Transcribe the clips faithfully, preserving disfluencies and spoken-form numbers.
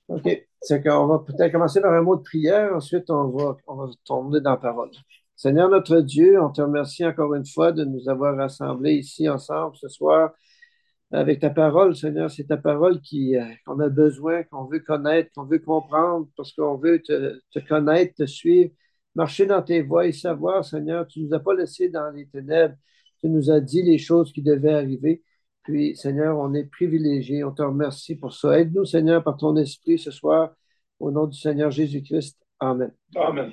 OK. C'est qu'on va peut-être commencer par un mot de prière, ensuite on va, on va tourner dans la parole. Seigneur notre Dieu, on te remercie encore une fois de nous avoir rassemblés ici ensemble ce soir avec ta parole, Seigneur. C'est ta parole qui, euh, qu'on a besoin, qu'on veut connaître, qu'on veut comprendre, parce qu'on veut te, te connaître, te suivre, marcher dans tes voies et savoir, Seigneur, tu ne nous as pas laissés dans les ténèbres, tu nous as dit les choses qui devaient arriver. Puis, Seigneur, on est privilégiés, on te remercie pour ça. Aide-nous, Seigneur, par ton esprit ce soir, au nom du Seigneur Jésus-Christ. Amen. Amen.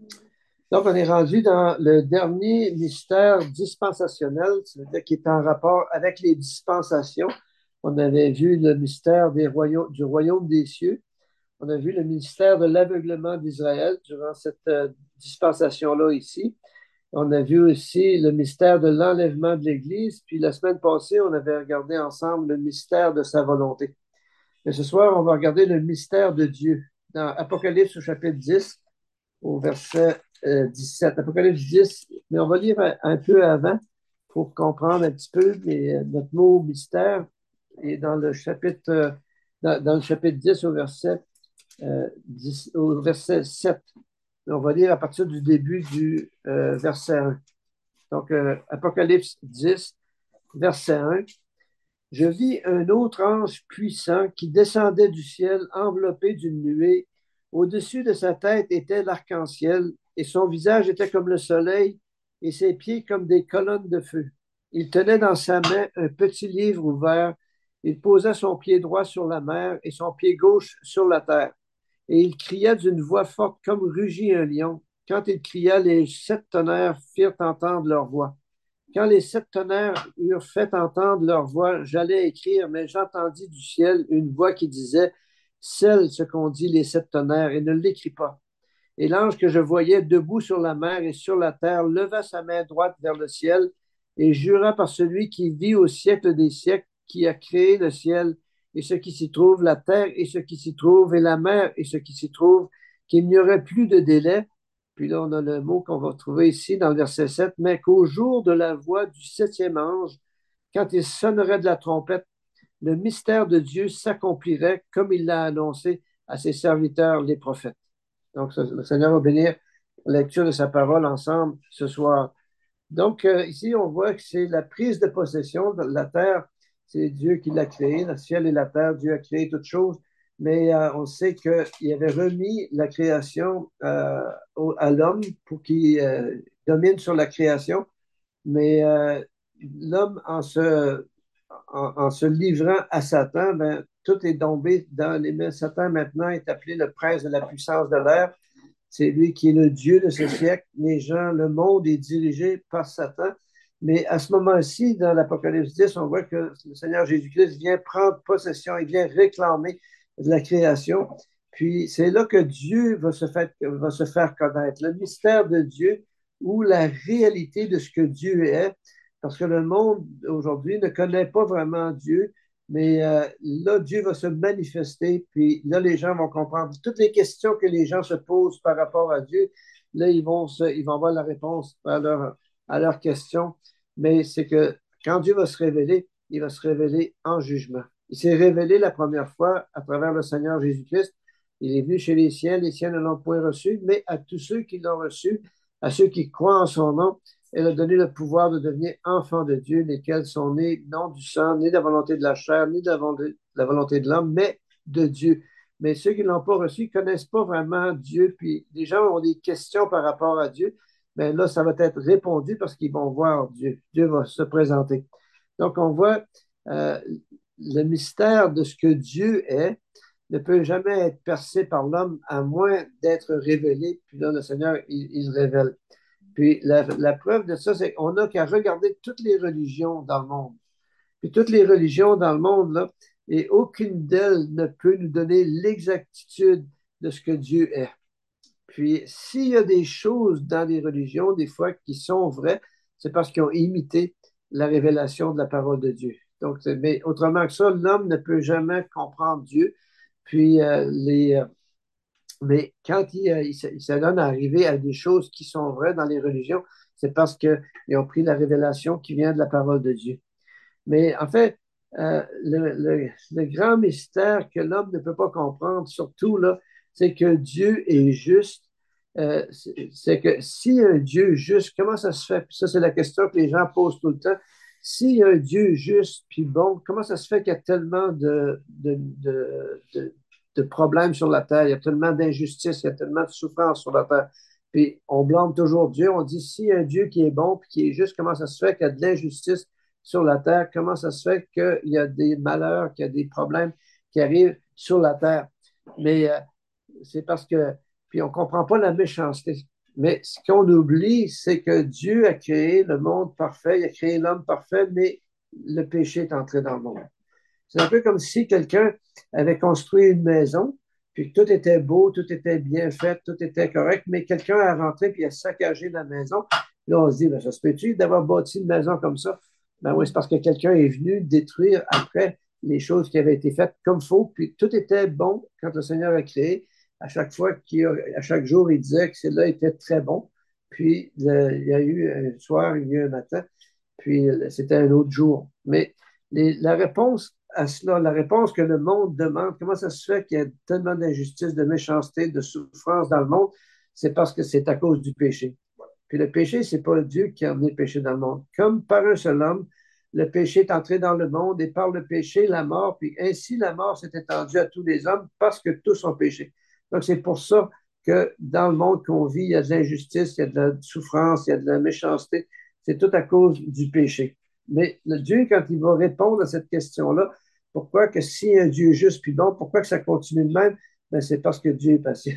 Donc, on est rendu dans le dernier mystère dispensationnel, c'est-à-dire qui est en rapport avec les dispensations. On avait vu le mystère des royaumes, du royaume des cieux. On a vu le mystère de l'aveuglement d'Israël durant cette euh, dispensation-là ici. On a vu aussi le mystère de l'enlèvement de l'Église. Puis la semaine passée, on avait regardé ensemble le mystère de sa volonté. Mais ce soir, on va regarder le mystère de Dieu. Dans Apocalypse au chapitre dix, au verset euh, dix-sept. Apocalypse dix, mais on va lire un, un peu avant pour comprendre un petit peu mais, euh, notre mot mystère. Et dans le chapitre, euh, dans, dans le chapitre dix au verset, euh, dix, au verset sept, on va lire à partir du début du euh, verset un. Donc, euh, Apocalypse dix, verset un. Je vis un autre ange puissant qui descendait du ciel enveloppé d'une nuée. Au-dessus de sa tête était l'arc-en-ciel, et son visage était comme le soleil, et ses pieds comme des colonnes de feu. Il tenait dans sa main un petit livre ouvert. Il posa son pied droit sur la mer et son pied gauche sur la terre. Et il cria d'une voix forte comme rugit un lion. Quand il cria, les sept tonnerres firent entendre leur voix. Quand les sept tonnerres eurent fait entendre leur voix, j'allais écrire, mais j'entendis du ciel une voix qui disait, scelle ce qu'ont dit les sept tonnerres et ne l'écris pas. Et l'ange que je voyais debout sur la mer et sur la terre leva sa main droite vers le ciel et jura par celui qui vit au siècle des siècles, qui a créé le ciel et ce qui s'y trouve, la terre et ce qui s'y trouve, et la mer et ce qui s'y trouve, qu'il n'y aurait plus de délai. Puis là, on a le mot qu'on va trouver ici dans le verset sept, mais qu'au jour de la voix du septième ange, quand il sonnerait de la trompette, le mystère de Dieu s'accomplirait comme il l'a annoncé à ses serviteurs, les prophètes. Donc, le Seigneur va bénir la lecture de sa parole ensemble ce soir. Donc, euh, ici, on voit que c'est la prise de possession de la terre. C'est Dieu qui l'a créée, le ciel et la terre. Dieu a créé toutes choses. Mais euh, on sait qu'il avait remis la création euh, au, à l'homme pour qu'il euh, domine sur la création. Mais euh, l'homme, en se, en, en, se livrant à Satan, ben, tout est tombé dans les mains. Satan, maintenant, est appelé le prince de la puissance de l'air. C'est lui qui est le Dieu de ce siècle. Les gens, le monde est dirigé par Satan. Mais à ce moment-ci, dans l'Apocalypse dix, on voit que le Seigneur Jésus-Christ vient prendre possession, il vient réclamer de la création. Puis c'est là que Dieu va se faire, va se faire connaître. Le mystère de Dieu ou la réalité de ce que Dieu est, parce que le monde aujourd'hui ne connaît pas vraiment Dieu, mais euh, là, Dieu va se manifester, puis là, les gens vont comprendre toutes les questions que les gens se posent par rapport à Dieu. Là, ils vont, se, ils vont avoir la réponse à, leur, à leurs questions. Mais c'est que quand Dieu va se révéler, il va se révéler en jugement. Il s'est révélé la première fois à travers le Seigneur Jésus-Christ. Il est venu chez les siens, les siens ne l'ont point reçu, mais à tous ceux qui l'ont reçu, à ceux qui croient en son nom, elle a donné le pouvoir de devenir enfants de Dieu, lesquels sont nés non du sang, ni de la volonté de la chair, ni de la, de la volonté de l'homme, mais de Dieu. Mais ceux qui ne l'ont pas reçu ne connaissent pas vraiment Dieu, puis les gens ont des questions par rapport à Dieu, mais là, ça va être répondu parce qu'ils vont voir Dieu. Dieu va se présenter. Donc, on voit euh, le mystère de ce que Dieu est ne peut jamais être percé par l'homme à moins d'être révélé. Puis là, le Seigneur, il, il se révèle. Puis la, la preuve de ça, c'est qu'on n'a qu'à regarder toutes les religions dans le monde. Puis toutes les religions dans le monde, là, et aucune d'elles ne peut nous donner l'exactitude de ce que Dieu est. Puis s'il y a des choses dans les religions, des fois, qui sont vraies, c'est parce qu'ils ont imité la révélation de la parole de Dieu. Donc, mais autrement que ça, l'homme ne peut jamais comprendre Dieu. Puis euh, les, euh, mais quand il, euh, il, il s'adonne à arriver à des choses qui sont vraies dans les religions, c'est parce qu'ils ont pris la révélation qui vient de la parole de Dieu. Mais en fait, euh, le, le, le grand mystère que l'homme ne peut pas comprendre, surtout là, c'est que Dieu est juste. Euh, c'est que si un Dieu juste, comment ça se fait? Puis ça, c'est la question que les gens posent tout le temps. Si un Dieu juste puis bon, comment ça se fait qu'il y a tellement de, de, de, de, de problèmes sur la terre, il y a tellement d'injustices, il y a tellement de souffrance sur la terre? Puis on blâme toujours Dieu. On dit si un Dieu qui est bon puis qui est juste, comment ça se fait qu'il y a de l'injustice sur la terre? Comment ça se fait qu'il y a des malheurs, qu'il y a des problèmes qui arrivent sur la terre? Mais euh, c'est parce que, puis on ne comprend pas la méchanceté. Mais ce qu'on oublie, c'est que Dieu a créé le monde parfait, il a créé l'homme parfait, mais le péché est entré dans le monde. C'est un peu comme si quelqu'un avait construit une maison, puis tout était beau, tout était bien fait, tout était correct, mais quelqu'un a rentré puis a saccagé la maison. Là, on se dit, ben, ça se peut-tu d'avoir bâti une maison comme ça? Ben oui, c'est parce que quelqu'un est venu détruire après les choses qui avaient été faites comme il faut, puis tout était bon quand le Seigneur a créé. À chaque fois, qu'il a, à chaque jour, il disait que cela était très bon. Puis, le, il y a eu un soir, il y a eu un matin, puis c'était un autre jour. Mais les, la réponse à cela, la réponse que le monde demande, comment ça se fait qu'il y a tellement d'injustice, de méchanceté, de souffrance dans le monde, c'est parce que c'est à cause du péché. Puis le péché, c'est pas Dieu qui a amené le péché dans le monde. Comme par un seul homme, le péché est entré dans le monde et par le péché, la mort, puis ainsi la mort s'est étendue à tous les hommes parce que tous ont péché. Donc c'est pour ça que dans le monde qu'on vit, il y a de l'injustice, il y a de la souffrance, il y a de la méchanceté. C'est tout à cause du péché. Mais le Dieu, quand il va répondre à cette question-là, pourquoi que si un Dieu est juste puis bon, pourquoi que ça continue de même? Ben, c'est parce que Dieu est patient.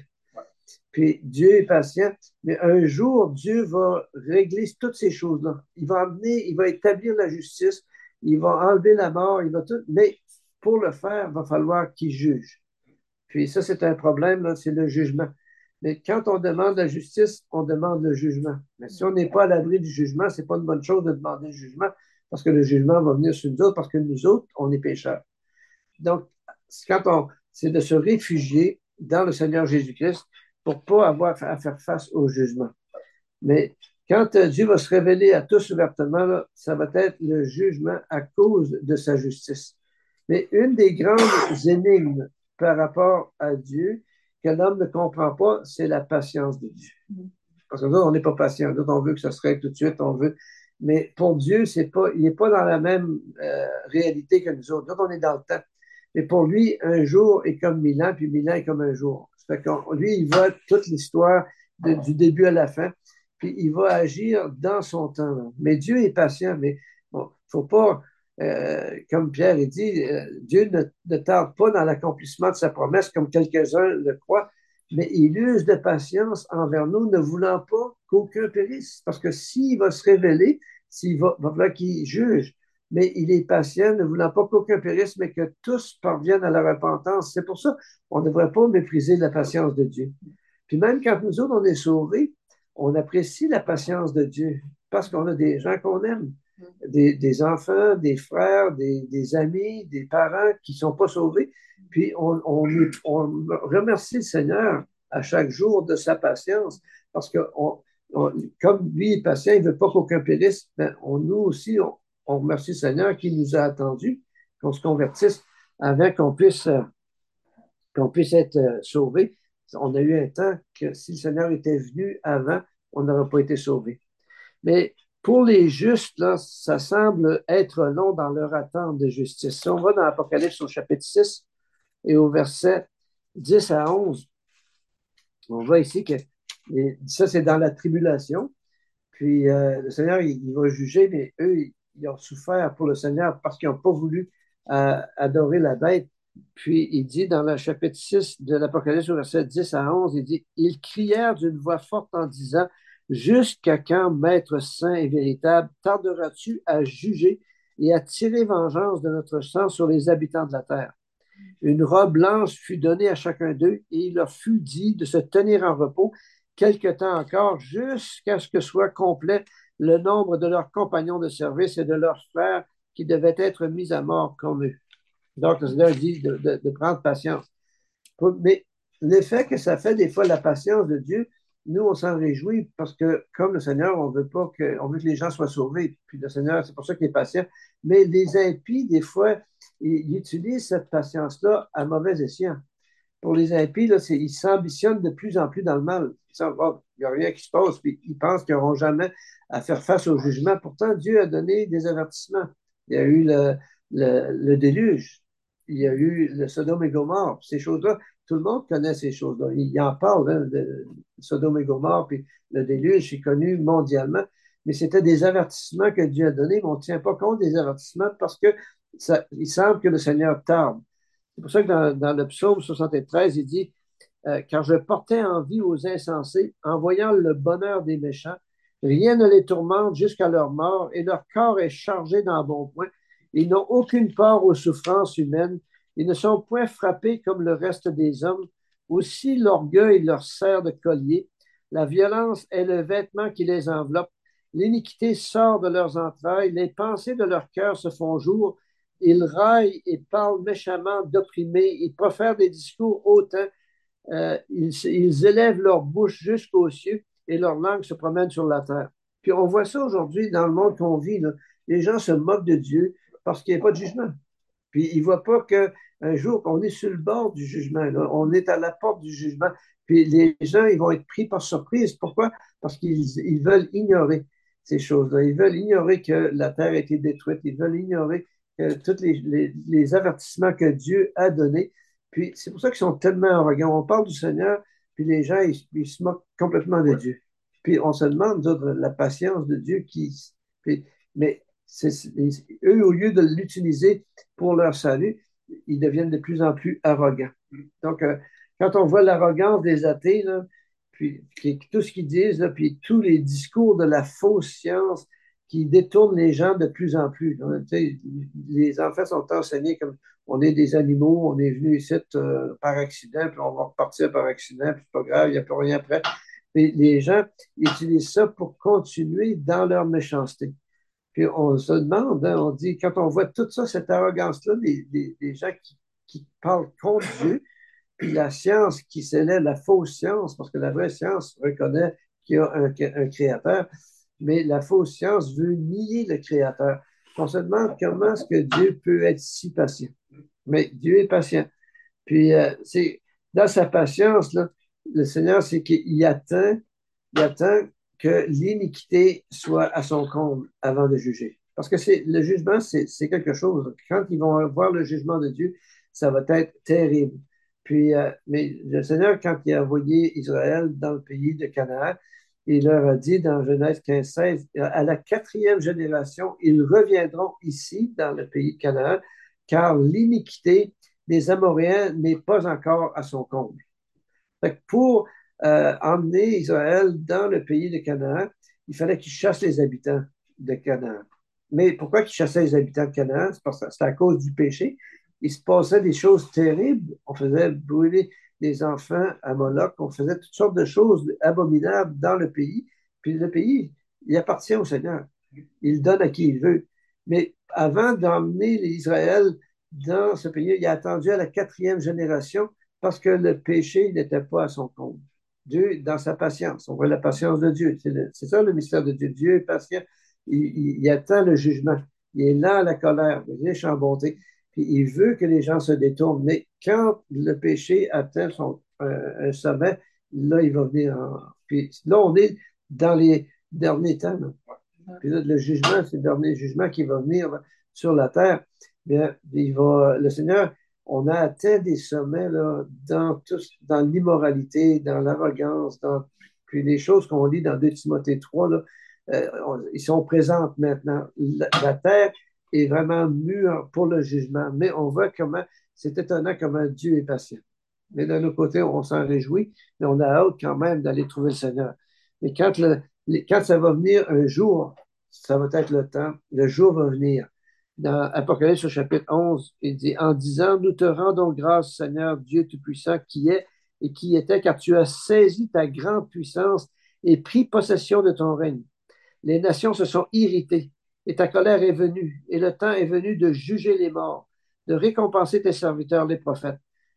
Puis Dieu est patient, mais un jour, Dieu va régler toutes ces choses-là. Il va amener, il va établir la justice, il va enlever la mort, il va tout, mais pour le faire, il va falloir qu'il juge. Puis ça, c'est un problème, là, c'est le jugement. Mais quand on demande la justice, on demande le jugement. Mais si on n'est pas à l'abri du jugement, c'est pas une bonne chose de demander le jugement, parce que le jugement va venir sur nous autres, parce que nous autres, on est pécheurs. Donc, quand on, c'est de se réfugier dans le Seigneur Jésus-Christ pour ne pas avoir à faire face au jugement. Mais quand euh, Dieu va se révéler à tous ouvertement, là, ça va être le jugement à cause de sa justice. Mais une des grandes énigmes par rapport à Dieu que l'homme ne comprend pas, c'est la patience de Dieu. Parce que nous, on n'est pas patient. Nous, on veut que ça se règle tout de suite, on veut. Mais pour Dieu, c'est pas, il n'est pas dans la même euh, réalité que nous autres. Nous, on est dans le temps. Mais pour lui, un jour est comme mille ans, puis mille ans est comme un jour. Ça fait que lui, il va toute l'histoire de, du début à la fin, puis il va agir dans son temps. Là. Mais Dieu est patient, mais bon, il ne faut pas, euh, comme Pierre il dit, euh, Dieu ne, ne tarde pas dans l'accomplissement de sa promesse, comme quelques-uns le croient, mais il use de patience envers nous, ne voulant pas qu'aucun périsse. Parce que s'il va se révéler, s'il va, va falloir qu'il juge, mais il est patient, ne voulant pas qu'aucun périsse, mais que tous parviennent à la repentance. C'est pour ça qu'on ne devrait pas mépriser la patience de Dieu. Puis même quand nous autres, on est sauvés, on apprécie la patience de Dieu parce qu'on a des gens qu'on aime, des, des enfants, des frères, des, des, amis, des parents qui ne sont pas sauvés. Puis on, on, on, remercie le Seigneur à chaque jour de sa patience parce que on, on, comme lui est patient, il ne veut pas qu'aucun périsse, ben, on, nous aussi, on, on remercie le Seigneur qui nous a attendus, qu'on se convertisse avant qu'on puisse, euh, qu'on puisse être euh, sauvés. On a eu un temps que si le Seigneur était venu avant, on n'aurait pas été sauvés. Mais pour les justes, là, ça semble être long dans leur attente de justice. Si on va dans l'Apocalypse au chapitre six et au verset dix à onze, on voit ici que ça, c'est dans la tribulation. Puis euh, le Seigneur, il, il, va juger, mais eux, ils, ils ont souffert pour le Seigneur parce qu'ils n'ont pas voulu euh, adorer la bête. Puis il dit dans le chapitre six de l'Apocalypse, au verset dix à onze, il dit, ils crièrent d'une voix forte en disant, jusqu'à quand, Maître saint et véritable, tarderas-tu à juger et à tirer vengeance de notre sang sur les habitants de la terre? Une robe blanche fut donnée à chacun d'eux et il leur fut dit de se tenir en repos quelque temps encore jusqu'à ce que soit complet le nombre de leurs compagnons de service et de leurs frères qui devaient être mis à mort comme eux. Donc, le Seigneur dit de, de, de prendre patience. Mais l'effet que ça fait des fois, la patience de Dieu, nous, on s'en réjouit parce que, comme le Seigneur, on veut pas que, on veut que les gens soient sauvés. Puis le Seigneur, c'est pour ça qu'il est patient. Mais les impies, des fois, ils, ils utilisent cette patience-là à mauvais escient. Pour les impies, là, c'est, ils s'ambitionnent de plus en plus dans le mal. Ils sentent, oh, il n'y a rien qui se passe, puis ils pensent qu'ils n'auront jamais à faire face au jugement. Pourtant, Dieu a donné des avertissements. Il y a eu le, le, le déluge, il y a eu le Sodome et Gomorre. Ces choses-là, tout le monde connaît ces choses-là. Il en parle, hein, de Sodome et Gomorre, puis le déluge, c'est connu mondialement. Mais c'était des avertissements que Dieu a donnés, mais on ne tient pas compte des avertissements parce que ça, il semble que le Seigneur tarde. C'est pour ça que dans, dans le psaume soixante-treize, il dit euh, car je portais envie aux insensés en voyant le bonheur des méchants. Rien ne les tourmente jusqu'à leur mort et leur corps est chargé d'embonpoint. Ils n'ont aucune part aux souffrances humaines. Ils ne sont point frappés comme le reste des hommes. Aussi l'orgueil leur sert de collier. La violence est le vêtement qui les enveloppe. L'iniquité sort de leurs entrailles. Les pensées de leur cœur se font jour. Ils raillent et parlent méchamment d'opprimés. Ils profèrent des discours hautains. Euh, ils, ils élèvent leur bouche jusqu'aux cieux et leur langue se promène sur la terre. Puis on voit ça aujourd'hui dans le monde qu'on vit. Là. Les gens se moquent de Dieu parce qu'il n'y a pas de jugement. Puis ils ne voient pas qu'un jour, on est sur le bord du jugement. Là. On est à la porte du jugement. Puis les gens, ils vont être pris par surprise. Pourquoi? Parce qu'ils ils veulent ignorer ces choses-là. Ils veulent ignorer que la terre a été détruite. Ils veulent ignorer que tous les, les, les avertissements que Dieu a donnés. Puis c'est pour ça qu'ils sont tellement arrogants. On parle du Seigneur, puis les gens, ils, ils se moquent complètement de Dieu. Puis on se demande, d'autres, la patience de Dieu qui. Puis, mais c'est, eux, au lieu de l'utiliser pour leur salut, ils deviennent de plus en plus arrogants. Donc, euh, quand on voit l'arrogance des athées, là, puis, puis tout ce qu'ils disent, là, puis tous les discours de la fausse science qui détournent les gens de plus en plus. Là, les enfants sont enseignés comme on est des animaux, on est venu ici euh, par accident, puis on va repartir par accident, puis c'est pas grave, il n'y a plus rien après. Mais les gens utilisent ça pour continuer dans leur méchanceté. Puis on se demande, hein, on dit, quand on voit tout ça, cette arrogance-là, des, des, des gens qui, qui parlent contre Dieu, puis la science qui s'élève, la fausse science, parce que la vraie science reconnaît qu'il y a un, un créateur, mais la fausse science veut nier le créateur. On se demande comment est-ce que Dieu peut être si patient. Mais Dieu est patient. Puis euh, c'est dans sa patience, là, le Seigneur, c'est qu'il attend, il attend que l'iniquité soit à son comble avant de juger. Parce que c'est, le jugement, c'est, c'est quelque chose. Quand ils vont voir le jugement de Dieu, ça va être terrible. Puis, euh, mais le Seigneur, quand il a envoyé Israël dans le pays de Canaan, il leur a dit dans Genèse quinze seize, à la quatrième génération, ils reviendront ici, dans le pays de Canaan, car l'iniquité des Amoréens n'est pas encore à son comble. Fait que pour euh, emmener Israël dans le pays de Canaan, il fallait qu'ils chassent les habitants de Canaan. Mais pourquoi qu'ils chassaient les habitants de Canaan? C'est parce que c'est à cause du péché. Il se passait des choses terribles. On faisait brûler des enfants à Moloch. On faisait toutes sortes de choses abominables dans le pays. Puis le pays, il appartient au Seigneur. Il donne à qui il veut. Mais avant d'emmener Israël dans ce pays, il a attendu à la quatrième génération parce que le péché n'était pas à son compte. Dieu, dans sa patience, on voit la patience de Dieu. C'est, le, c'est ça le mystère de Dieu. Dieu est patient. Il, il, il attend le jugement. Il est lent à la colère, riche en bonté. Puis il veut que les gens se détournent. Mais quand le péché atteint son, euh, un sommet, là, il va venir en... Puis là, on est dans les derniers temps. Là. Puis là, le jugement, c'est le dernier jugement qui va venir là, sur la terre. Bien, il va, le Seigneur, on a atteint des sommets là, dans, tout, dans l'immoralité, dans l'arrogance, dans puis les choses qu'on lit dans deux Timothée trois, là, euh, on, ils sont présentes maintenant. La, la terre est vraiment mûre pour le jugement, mais on voit comment, c'est étonnant comment Dieu est patient. Mais d'un autre côté, on s'en réjouit, mais on a hâte quand même d'aller trouver le Seigneur. Mais quand, le, quand ça va venir un jour, ça va être le temps, le jour va venir. Dans Apocalypse au chapitre onze, il dit, en disant, nous te rendons grâce, Seigneur Dieu Tout-Puissant, qui est et qui était, car tu as saisi ta grande puissance et pris possession de ton règne. Les nations se sont irritées et ta colère est venue, et le temps est venu de juger les morts, de récompenser tes serviteurs, les prophètes,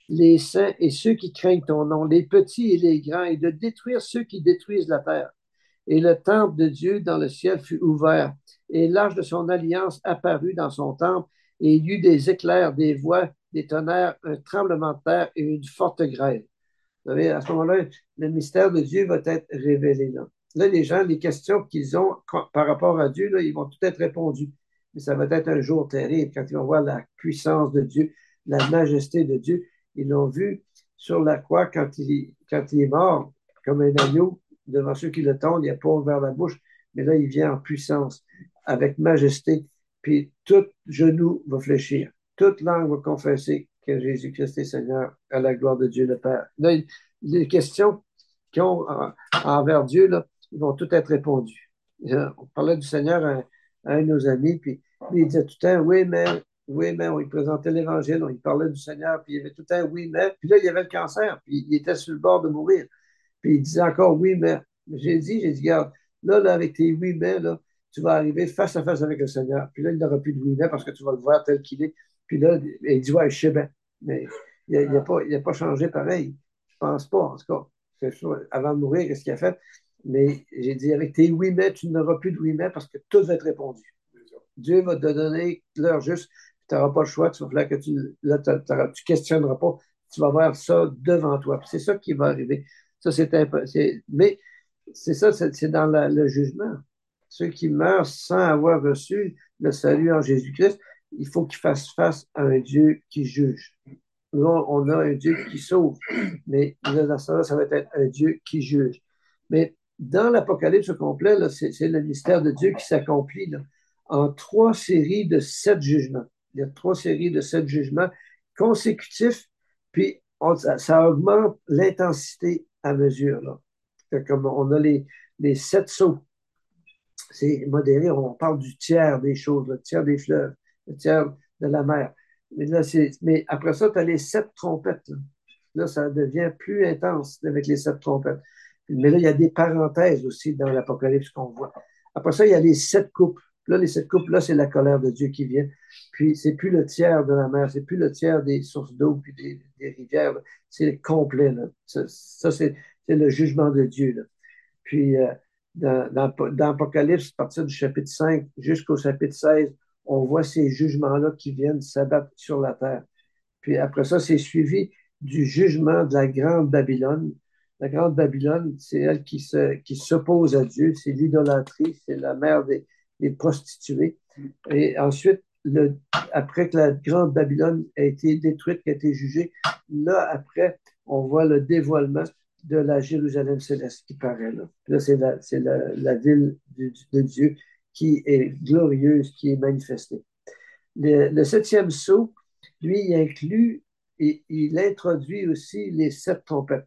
les saints et ceux qui craignent ton nom, les petits et les grands, et de détruire ceux qui détruisent la terre. Et le temple de Dieu dans le ciel fut ouvert, et l'arche de son alliance apparut dans son temple, et il y eut des éclairs, des voix, des tonnerres, un tremblement de terre et une forte grêle. Vous savez, à ce moment-là, le mystère de Dieu va être révélé. Là, là les gens, les questions qu'ils ont par rapport à Dieu, là, ils vont tout être répondues. Mais ça va être un jour terrible quand ils vont voir la puissance de Dieu, la majesté de Dieu. Ils l'ont vu sur la croix quand il, quand il est mort, comme un agneau, devant ceux qui le tendent, il n'a pas ouvert la bouche, mais là, il vient en puissance, avec majesté, puis tout genou va fléchir, toute langue va confesser que Jésus-Christ est Seigneur, à la gloire de Dieu le Père. Là, les questions qu'ils ont envers Dieu, là, ils vont toutes être répondues. On parlait du Seigneur à, à un de nos amis, puis il disait tout le temps, oui, mais, oui, mais, on lui présentait l'Évangile, on lui parlait du Seigneur, puis il y avait tout le temps, oui, mais, puis là, il y avait le cancer, puis il était sur le bord de mourir. Puis il disait encore oui, mais. J'ai dit, j'ai dit, regarde, là, là, avec tes oui, mais, là, tu vas arriver face à face avec le Seigneur. Puis là, il n'aura plus de oui, mais parce que tu vas le voir tel qu'il est. Puis là, il dit, ouais, je sais bien. Mais il n'a pas, il a pas changé pareil. Je pense pas, en tout cas. C'est sûr, avant de mourir, qu'est-ce qu'il a fait? Mais j'ai dit, avec tes oui, mais, tu n'auras plus de oui, mais parce que tout va être répondu. Dieu va te donner l'heure juste. Tu n'auras pas le choix. Tu vas falloir que tu ne questionneras pas. Tu vas voir ça devant toi. C'est ça qui va arriver. Ça, c'est impossible. Mais c'est ça, c'est dans la, le jugement. Ceux qui meurent sans avoir reçu le salut en Jésus-Christ, il faut qu'ils fassent face à un Dieu qui juge. Là, on a un Dieu qui sauve, mais là, ça, ça va être un Dieu qui juge. Mais dans l'Apocalypse complet, c'est le mystère de Dieu qui s'accomplit là, en trois séries de sept jugements. Il y a trois séries de sept jugements consécutifs, puis on, ça, ça, augmente l'intensité à mesure. Là. Comme on a les, les sept sceaux, c'est modéré, on parle du tiers des choses, le tiers des fleuves, le tiers de la mer. Mais, là, mais après ça, tu as les sept trompettes. Là. là, ça devient plus intense avec les sept trompettes. Mais là, il y a des parenthèses aussi dans l'Apocalypse qu'on voit. Après ça, il y a les sept coupes. Là, les sept coupes, là, c'est la colère de Dieu qui vient. Puis, c'est plus le tiers de la mer, c'est plus le tiers des sources d'eau puis des, des rivières. C'est complet. Là. Ça, ça c'est le jugement de Dieu. Là. Puis, euh, dans, dans, dans Apocalypse, à partir du chapitre cinq jusqu'au chapitre seize, on voit ces jugements-là qui viennent s'abattre sur la terre. Puis après ça, c'est suivi du jugement de la grande Babylone. La grande Babylone, c'est elle qui se, qui s'oppose à Dieu, c'est l'idolâtrie, c'est la mère des, des prostituées. Et ensuite, le, après que la grande Babylone a été détruite, qui a été jugée, là, après, on voit le dévoilement de la Jérusalem céleste qui paraît là. Là, c'est la, c'est la, la ville de, de Dieu qui est glorieuse, qui est manifestée. Le, le septième sceau, lui, il inclut et il introduit aussi les sept trompettes.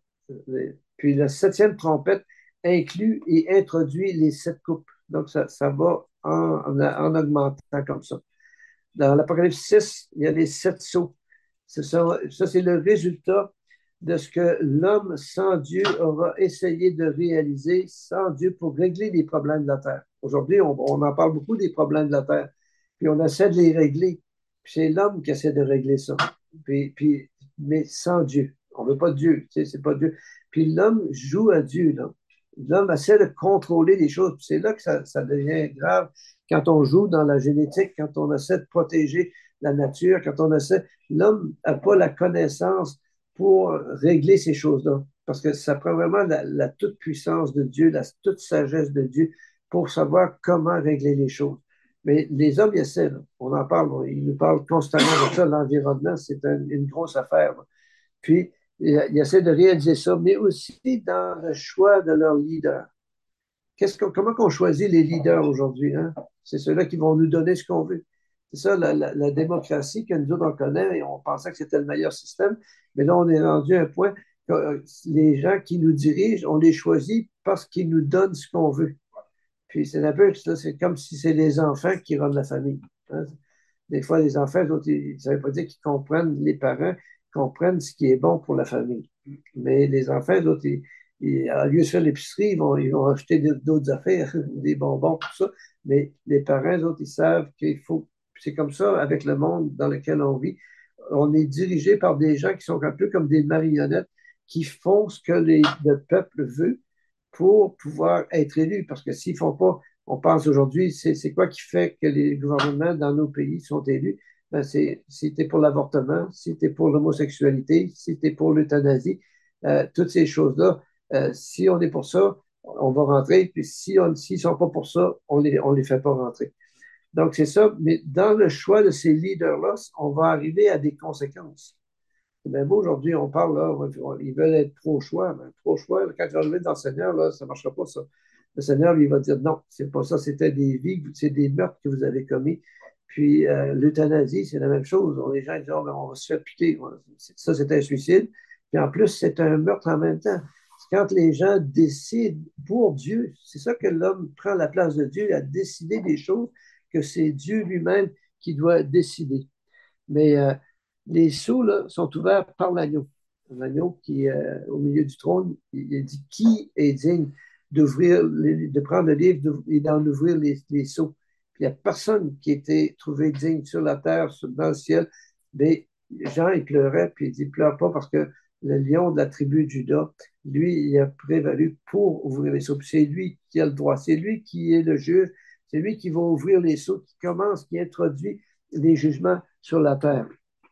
Puis la septième trompette inclut et introduit les sept coupes. Donc, ça, ça va en, en, en augmentant comme ça. Dans l'Apocalypse six, il y a les sept sceaux. Ça, ça c'est le résultat de ce que l'homme sans Dieu aura essayé de réaliser sans Dieu pour régler les problèmes de la terre. Aujourd'hui, on, on en parle beaucoup des problèmes de la terre, puis on essaie de les régler. Puis c'est l'homme qui essaie de régler ça, puis, puis, mais sans Dieu. On ne veut pas de Dieu, tu sais, c'est pas Dieu. Puis l'homme joue à Dieu, là. L'homme essaie de contrôler les choses. C'est là que ça, ça devient grave quand on joue dans la génétique, quand on essaie de protéger la nature, quand on essaie. L'homme n'a pas la connaissance pour régler ces choses-là. Parce que ça prend vraiment la, la toute-puissance de Dieu, la toute sagesse de Dieu pour savoir comment régler les choses. Mais les hommes, ils essaient. Là. On en parle, ils nous parlent constamment de ça. L'environnement, c'est un, une grosse affaire. Là. Puis, ils essaient de réaliser ça, mais aussi dans le choix de leurs leaders. Qu'est-ce qu'on, comment on choisit les leaders aujourd'hui? Hein? C'est ceux-là qui vont nous donner ce qu'on veut. C'est ça, la, la, la démocratie que nous autres, on connaît et on pensait que c'était le meilleur système. Mais là, on est rendu à un point que les gens qui nous dirigent, on les choisit parce qu'ils nous donnent ce qu'on veut. Puis c'est un peu, c'est comme si c'est les enfants qui rendent la famille. Hein? Des fois, les enfants, autres, ils, ça ne veut pas dire qu'ils comprennent, les parents comprennent ce qui est bon pour la famille. Mais les enfants, autres, ils, ils, au lieu de faire l'épicerie, ils vont, ils vont acheter d'autres affaires, des bonbons, tout ça. Mais les parents, autres, ils savent qu'il faut. C'est comme ça avec le monde dans lequel on vit. on est dirigé par des gens qui sont un peu comme des marionnettes qui font ce que les, le peuple veut pour pouvoir être élus. Parce que s'ils ne font pas, on pense aujourd'hui, c'est, c'est quoi qui fait que les gouvernements dans nos pays sont élus? Ben c'est, si tu es pour l'avortement, si tu es pour l'homosexualité, si tu es pour l'euthanasie, euh, toutes ces choses-là, euh, si on est pour ça, on va rentrer. Puis si on, s'ils ne sont pas pour ça, on les, on les fait pas rentrer. Donc, c'est ça. Mais dans le choix de ces leaders-là, on va arriver à des conséquences. C'est bien beau, aujourd'hui, on parle, là, on- ils veulent être pro-choix. Mais pro-choix, quand tu vas arriver dans le Seigneur, là, ça ne marchera pas, ça. Le Seigneur, lui, il va dire non, c'est pas ça, c'était des vies, c'est des meurtres que vous avez commis. Puis euh, l'euthanasie, c'est la même chose. Les gens disent, oh, ben, on va se faire piquer. Ça, c'est un suicide. Puis en plus, c'est un meurtre en même temps. C'est quand les gens décident pour Dieu, c'est ça que l'homme prend la place de Dieu à décider des choses que c'est Dieu lui-même qui doit décider. Mais euh, les sceaux là, sont ouverts par l'agneau. L'agneau qui est euh, au milieu du trône, il, il dit qui est digne d'ouvrir, de prendre le livre et d'en ouvrir les, les sceaux. Puis il n'y a personne qui était trouvé digne sur la terre, sur, dans le ciel. Mais Jean, il pleurait, puis il dit, pleure pas parce que le lion de la tribu de Judas, lui, il a prévalu pour ouvrir les sceaux. Puis c'est lui qui a le droit, c'est lui qui est le juge, c'est lui qui va ouvrir les sceaux, qui commence, qui introduit les jugements sur la terre.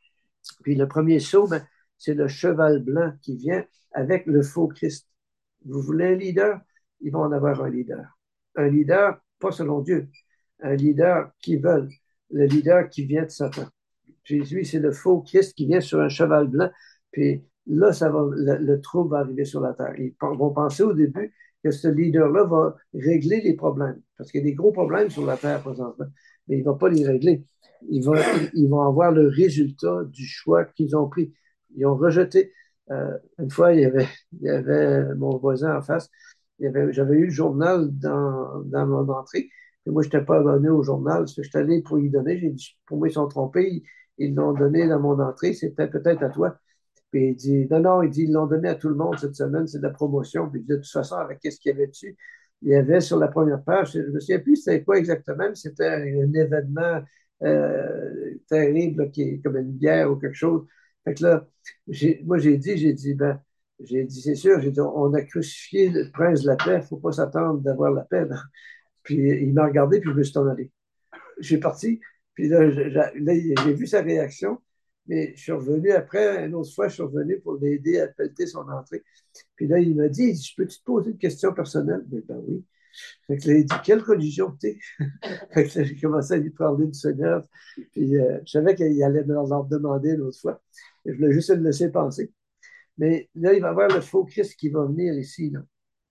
Puis le premier sceau, ben, c'est le cheval blanc qui vient avec le faux Christ. Vous voulez un leader? Ils vont en avoir un leader. Un leader, pas selon Dieu, un leader qui veut, le leader qui vient de Satan. Jésus, c'est le faux Christ qui vient sur un cheval blanc. Puis là, ça va, le, le trouble va arriver sur la terre. Ils vont penser au début que ce leader-là va régler les problèmes. Parce qu'il y a des gros problèmes sur la terre présentement. Mais il ne va pas les régler. Ils vont, ils vont avoir le résultat du choix qu'ils ont pris. Ils ont rejeté. Euh, une fois, il y, avait, il y avait mon voisin en face. Il y avait, j'avais eu le journal dans, dans mon entrée. Et moi, je n'étais pas abonné au journal. Je suis allé pour y donner. J'ai dit, pour moi, ils sont trompés. Ils l'ont donné dans mon entrée, c'était peut-être à toi. Puis il dit, non, non, il dit, ils l'ont donné à tout le monde cette semaine, c'est de la promotion. Puis de toute façon, avec qu'est-ce qu'il y avait dessus, il y avait sur la première page, je ne me souviens plus c'était quoi exactement, mais c'était un événement euh, terrible, là, qui est comme une guerre ou quelque chose. Fait que là, j'ai, moi j'ai dit, j'ai dit, ben, j'ai dit, c'est sûr, j'ai dit, on a crucifié le prince de la paix, il ne faut pas s'attendre d'avoir la paix. Là. Puis il m'a regardé, puis je me suis en allé. Je suis parti, puis là, j'ai vu sa réaction, mais je suis revenu après, une autre fois, je suis revenu pour l'aider à pelleter son entrée. Puis là, il m'a dit, je peux te poser une question personnelle? Mais ben oui. Fait que là, il dit, quelle religion t'es? Fait que là, j'ai commencé à lui parler du Seigneur. Puis euh, je savais qu'il allait me leur demander l'autre fois. Et je voulais juste le laisser penser. Mais là, il va y avoir le faux Christ qui va venir ici. Là.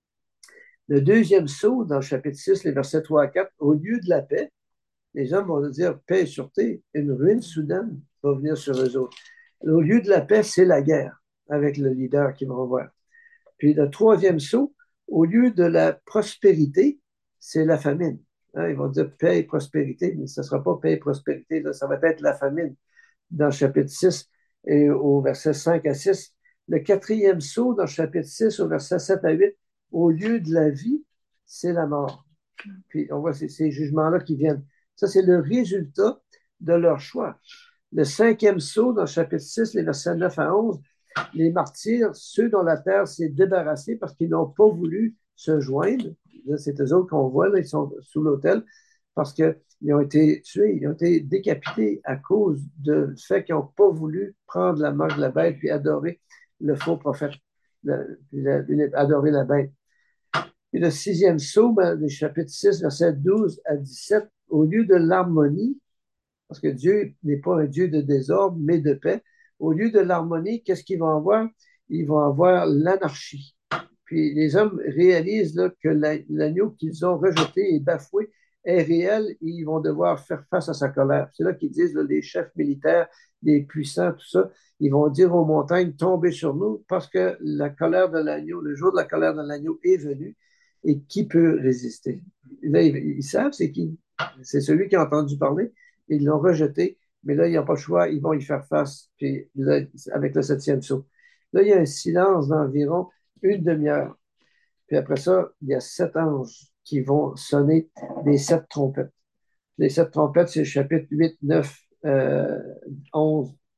Le deuxième saut, dans le chapitre six, les versets trois à quatre, au lieu de la paix, les hommes vont dire paix et sûreté, une ruine soudaine va venir sur eux autres. Au lieu de la paix, c'est la guerre avec le leader qui va revoir. Puis le troisième saut, au lieu de la prospérité, c'est la famine. Hein, ils vont dire paix et prospérité, mais ce ne sera pas paix et prospérité, là, ça va être la famine dans le chapitre six et au verset cinq à six. Le quatrième saut dans le chapitre six au verset sept à huit, au lieu de la vie, c'est la mort. Puis on voit ces, ces jugements-là qui viennent. Ça, c'est le résultat de leur choix. Le cinquième saut dans le chapitre six, les versets neuf à onze, les martyrs, ceux dont la terre s'est débarrassée parce qu'ils n'ont pas voulu se joindre. Là, c'est eux autres qu'on voit, là, ils sont sous l'autel parce qu'ils ont été tués, ils ont été décapités à cause du fait qu'ils n'ont pas voulu prendre la marque de la bête puis adorer le faux prophète, puis adorer la bête. Et le sixième saut, ben, le chapitre six, verset douze à dix-sept, au lieu de l'harmonie, parce que Dieu n'est pas un Dieu de désordre, mais de paix, au lieu de l'harmonie, qu'est-ce qu'ils vont avoir? Ils vont avoir l'anarchie. Puis les hommes réalisent là, que l'agneau qu'ils ont rejeté et bafoué est réel et ils vont devoir faire face à sa colère. C'est là qu'ils disent, là, les chefs militaires, les puissants, tout ça, ils vont dire aux montagnes, tombez sur nous parce que la colère de l'agneau, le jour de la colère de l'agneau est venu et qui peut résister? Là, ils, ils savent c'est qui. C'est celui qui a entendu parler. Ils l'ont rejeté, mais là, ils n'ont pas le choix, ils vont y faire face, puis là, avec le septième saut. Là, il y a un silence d'environ une demi-heure. Puis après ça, il y a sept anges qui vont sonner des sept trompettes. Les sept trompettes, c'est le chapitre huit, neuf, euh, onze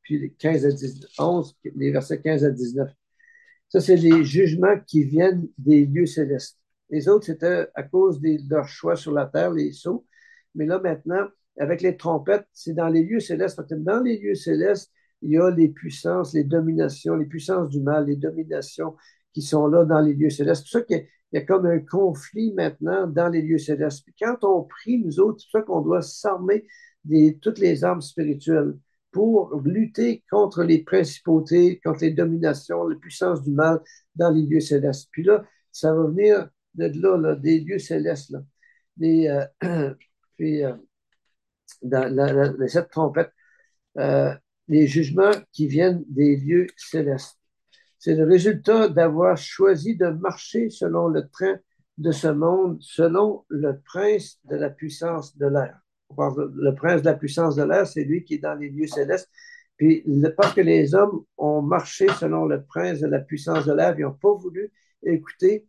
puis les quinze à dix, onze, les versets quinze à dix-neuf. Ça, c'est les jugements qui viennent des lieux célestes. Les autres, c'était à cause de leur choix sur la terre, les sceaux. Mais là, maintenant, avec les trompettes, c'est dans les lieux célestes. Dans les lieux célestes, il y a les puissances, les dominations, les puissances du mal, les dominations qui sont là dans les lieux célestes. C'est pour ça qu'il y a comme un conflit maintenant dans les lieux célestes. Puis quand on prie, nous autres, c'est pour ça qu'on doit s'armer de toutes les armes spirituelles pour lutter contre les principautés, contre les dominations, les puissances du mal dans les lieux célestes. Puis là, ça va venir de là, là des lieux célestes. Là. Les, euh, puis, euh, dans la, la, cette trompette, euh, les jugements qui viennent des lieux célestes. C'est le résultat d'avoir choisi de marcher selon le train de ce monde, selon le prince de la puissance de l'air. Le prince de la puissance de l'air, c'est lui qui est dans les lieux célestes. Puis, le, parce que les hommes ont marché selon le prince de la puissance de l'air, ils n'ont pas voulu écouter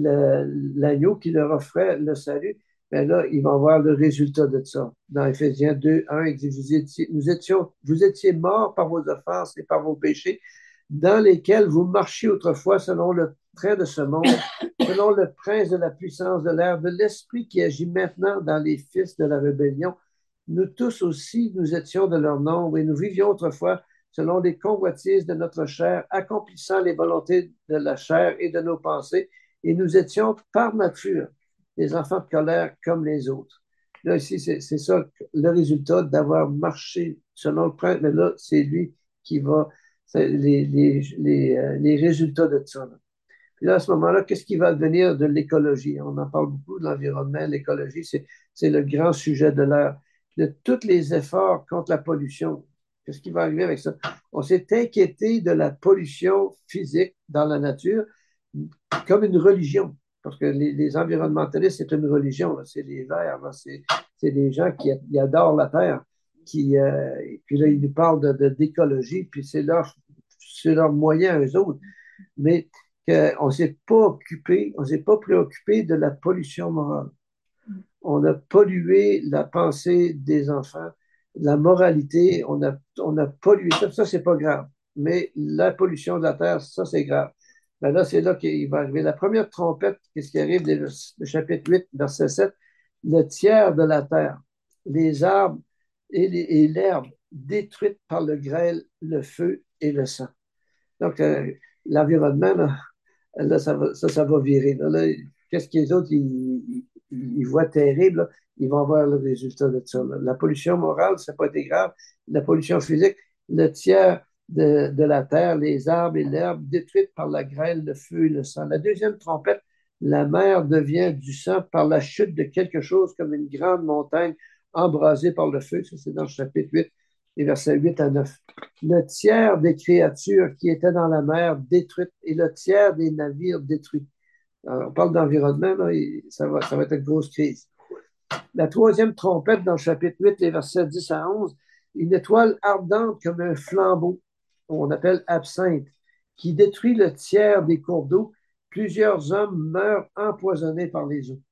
l'agneau qui leur offrait le salut, mais là, ils vont voir le résultat de ça. Dans Éphésiens deux, un, il dit, vous étiez, nous étions, vous étiez morts par vos offenses et par vos péchés, dans lesquels vous marchiez autrefois selon le trait de ce monde, selon le prince de la puissance de l'air, de l'esprit qui agit maintenant dans les fils de la rébellion. Nous tous aussi, nous étions de leur nombre et nous vivions autrefois selon les convoitises de notre chair, accomplissant les volontés de la chair et de nos pensées, et nous étions par nature des enfants de colère comme les autres. Là, ici, c'est ça le résultat d'avoir marché selon le prince, mais là, c'est lui qui va, les, les, les, les résultats de ça. Là. Puis là, à ce moment-là, qu'est-ce qui va devenir de l'écologie? On en parle beaucoup de l'environnement, l'écologie, c'est le grand sujet de l'heure. De tous les efforts contre la pollution, qu'est-ce qui va arriver avec ça? On s'est inquiété de la pollution physique dans la nature comme une religion. Parce que les, les environnementalistes, c'est une religion. C'est les Verts, c'est des gens qui, qui adorent la Terre. Qui, euh, puis là, ils nous parlent d'écologie, puis c'est leur, leur moyen, eux autres. Mais qu'on ne s'est pas occupé, on ne s'est pas préoccupé de la pollution morale. On a pollué la pensée des enfants, la moralité, on a, on a pollué. Ça, ça c'est pas grave. Mais la pollution de la terre, ça, c'est grave. Ben là, c'est là qu'il va arriver. La première trompette, qu'est-ce qui arrive, le chapitre huit, verset sept, le tiers de la terre, les arbres et l'herbe détruites par le grêle, le feu et le sang. Donc, euh, l'environnement, là, là, ça, va, ça, ça va virer. Là, là, qu'est-ce que les autres, ils, ils, ils voient terrible, là, ils vont voir le résultat de ça. Là. La pollution morale, ça n'a pas été grave. La pollution physique, le tiers de, de la terre, les arbres et l'herbe détruites par la grêle, le feu et le sang. La deuxième trompette, la mer devient du sang par la chute de quelque chose comme une grande montagne embrasée par le feu. Ça, c'est dans le chapitre huit, les versets huit à neuf. Le tiers des créatures qui étaient dans la mer détruites et le tiers des navires détruits. Alors, on parle d'environnement, ça va, ça va être une grosse crise. La troisième trompette dans le chapitre huit, les versets dix à onze, une étoile ardente comme un flambeau, on appelle absinthe, qui détruit le tiers des cours d'eau. Plusieurs hommes meurent empoisonnés par les eaux.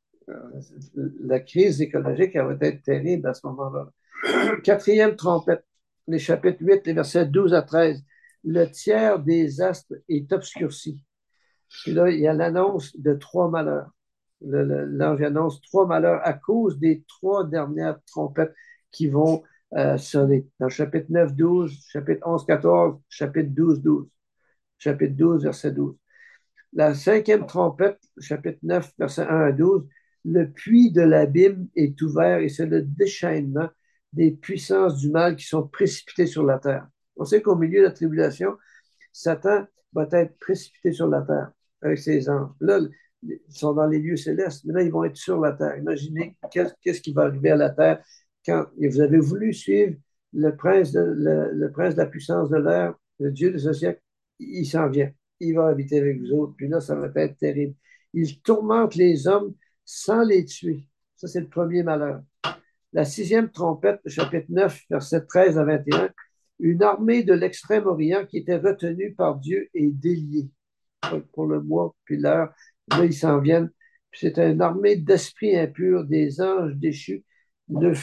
La crise écologique, elle va être terrible à ce moment-là. Quatrième trompette, les chapitres huit, les versets douze à treize. Le tiers des astres est obscurci. Puis là, il y a l'annonce de trois malheurs. L'ange annonce trois malheurs à cause des trois dernières trompettes qui vont euh, sonner. Dans le chapitre neuf, douze, chapitre onze, quatorze, chapitre douze, douze. Chapitre douze, verset douze. La cinquième trompette, chapitre neuf, verset un à douze, le puits de l'abîme est ouvert et c'est le déchaînement des puissances du mal qui sont précipitées sur la terre. On sait qu'au milieu de la tribulation, Satan va être précipité sur la terre avec ses anges. Là, ils sont dans les lieux célestes, mais là, ils vont être sur la terre. Imaginez qu'est-ce qui va arriver à la terre quand vous avez voulu suivre le prince de, le, le prince de la puissance de l'air, le Dieu de ce siècle, il s'en vient. Il va habiter avec vous autres. Puis là, ça va être terrible. Il tourmente les hommes sans les tuer. Ça, c'est le premier malheur. La sixième trompette, chapitre neuf, versets treize à vingt et un, une armée de l'extrême-orient qui était retenue par Dieu est déliée pour le mois puis l'heure. Là, ils s'en viennent. C'est une armée d'esprits impurs, des anges déchus. L'Euphrate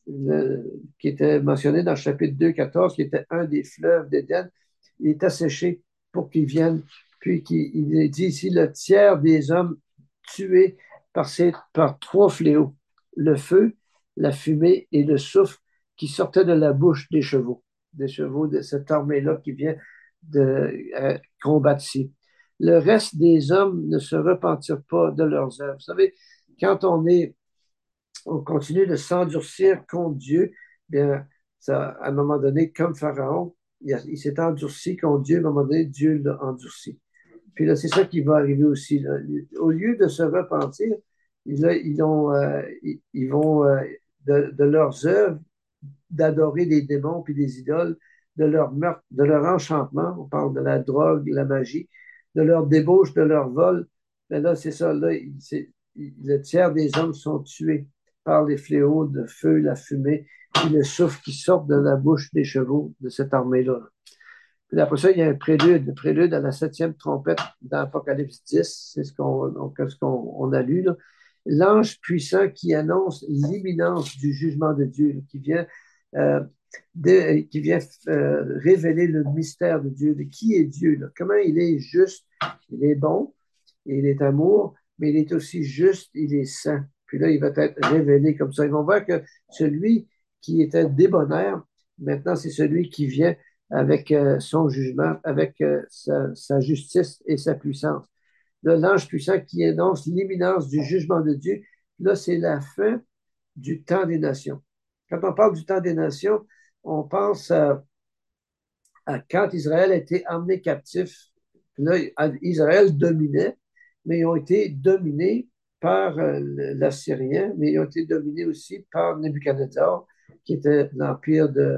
le- qui était mentionné dans le chapitre deux, quatorze, qui était un des fleuves d'Éden, il est asséché pour qu'ils viennent. Puis qu'il, il est dit ici, le tiers des hommes tués par, ces, par trois fléaux, le feu, la fumée et le souffle qui sortaient de la bouche des chevaux, des chevaux de cette armée-là qui vient de euh, combattre ici. Le reste des hommes ne se repentirent pas de leurs œuvres. Vous savez, quand on est on continue de s'endurcir contre Dieu, bien, ça, à un moment donné, comme Pharaon, il, il s'est endurci contre Dieu, à un moment donné, Dieu l'a endurci. Puis là, c'est ça qui va arriver aussi. Là. Au lieu de se repentir, ils, ils, ont, euh, ils, ils vont, euh, de, de leurs œuvres, d'adorer des démons puis des idoles, de leur meurtre, de leur enchantement, on parle de la drogue, la magie, de leur débauche, de leur vol. Mais là, c'est ça, là, c'est, le tiers des hommes sont tués par les fléaux de feu, la fumée, et le souffle qui sort de la bouche des chevaux de cette armée-là. Puis après ça, il y a un prélude, le prélude à la septième trompette dans Apocalypse dix, c'est ce qu'on ce qu'on on a lu, là. L'ange puissant qui annonce l'imminence du jugement de Dieu, là, qui vient, euh, de, qui vient euh, révéler le mystère de Dieu, de qui est Dieu, là, comment il est juste, il est bon, il est amour, mais il est aussi juste, il est saint. Puis là, il va être révélé comme ça. Ils vont voir que celui qui était débonnaire, maintenant, c'est celui qui vient avec euh, son jugement, avec euh, sa, sa, justice et sa puissance. Là, l'ange puissant qui annonce l'imminence du jugement de Dieu, là, c'est la fin du temps des nations. Quand on parle du temps des nations, on pense à, à quand Israël a été emmené captif. Là, Israël dominait, mais ils ont été dominés par euh, l'Assyrien, mais ils ont été dominés aussi par Nebuchadnezzar, qui était l'empire de,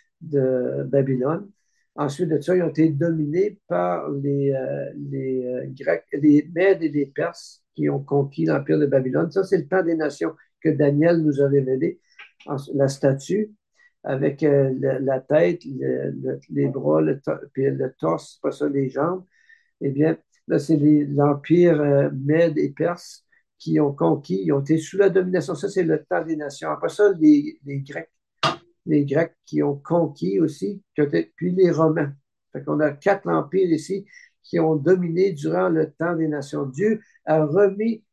de Babylone. Ensuite de ça, ils ont été dominés par les, euh, les euh, Grecs, les Mèdes et les Perses qui ont conquis l'empire de Babylone. Ça, c'est le temps des nations que Daniel nous a révélé. La statue avec euh, le, la tête, le, le, les bras, le, puis le torse, pas ça, les jambes. Eh bien, là, c'est l'empire euh, Mède et Perse qui ont conquis, ils ont été sous la domination. Ça, c'est le temps des nations. Après ça, les, les Grecs les Grecs qui ont conquis aussi, puis les Romains. Fait qu'on a quatre empires ici qui ont dominé durant le temps des nations. Dieu a remis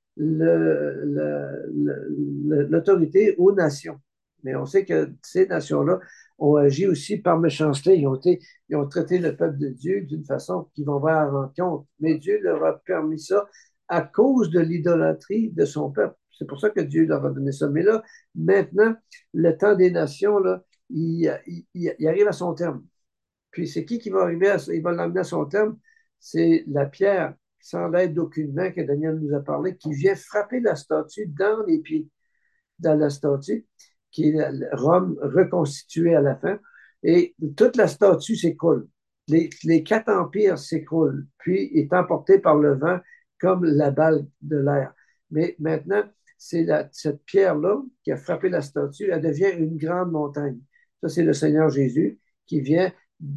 l'autorité aux nations. Mais on sait que ces nations-là ont agi aussi par méchanceté. Ils ont, été, ils ont traité le peuple de Dieu d'une façon qui vont voir à rencontre. Mais Dieu leur a permis ça à cause de l'idolâtrie de son peuple. C'est pour ça que Dieu leur a donné ça. Mais là, maintenant, le temps des nations, là, il, il, il arrive à son terme. Puis c'est qui qui va arriver à, il va l'amener à son terme? C'est la pierre, sans l'aide d'aucune main que Daniel nous a parlé, qui vient frapper la statue dans les pieds, dans la statue, qui est Rome reconstituée à la fin. Et toute la statue s'écroule. Les, les quatre empires s'écroulent, puis est emporté par le vent comme la balle de l'air. Mais maintenant, c'est la, cette pierre-là qui a frappé la statue, elle devient une grande montagne. Ça, c'est le Seigneur Jésus qui vient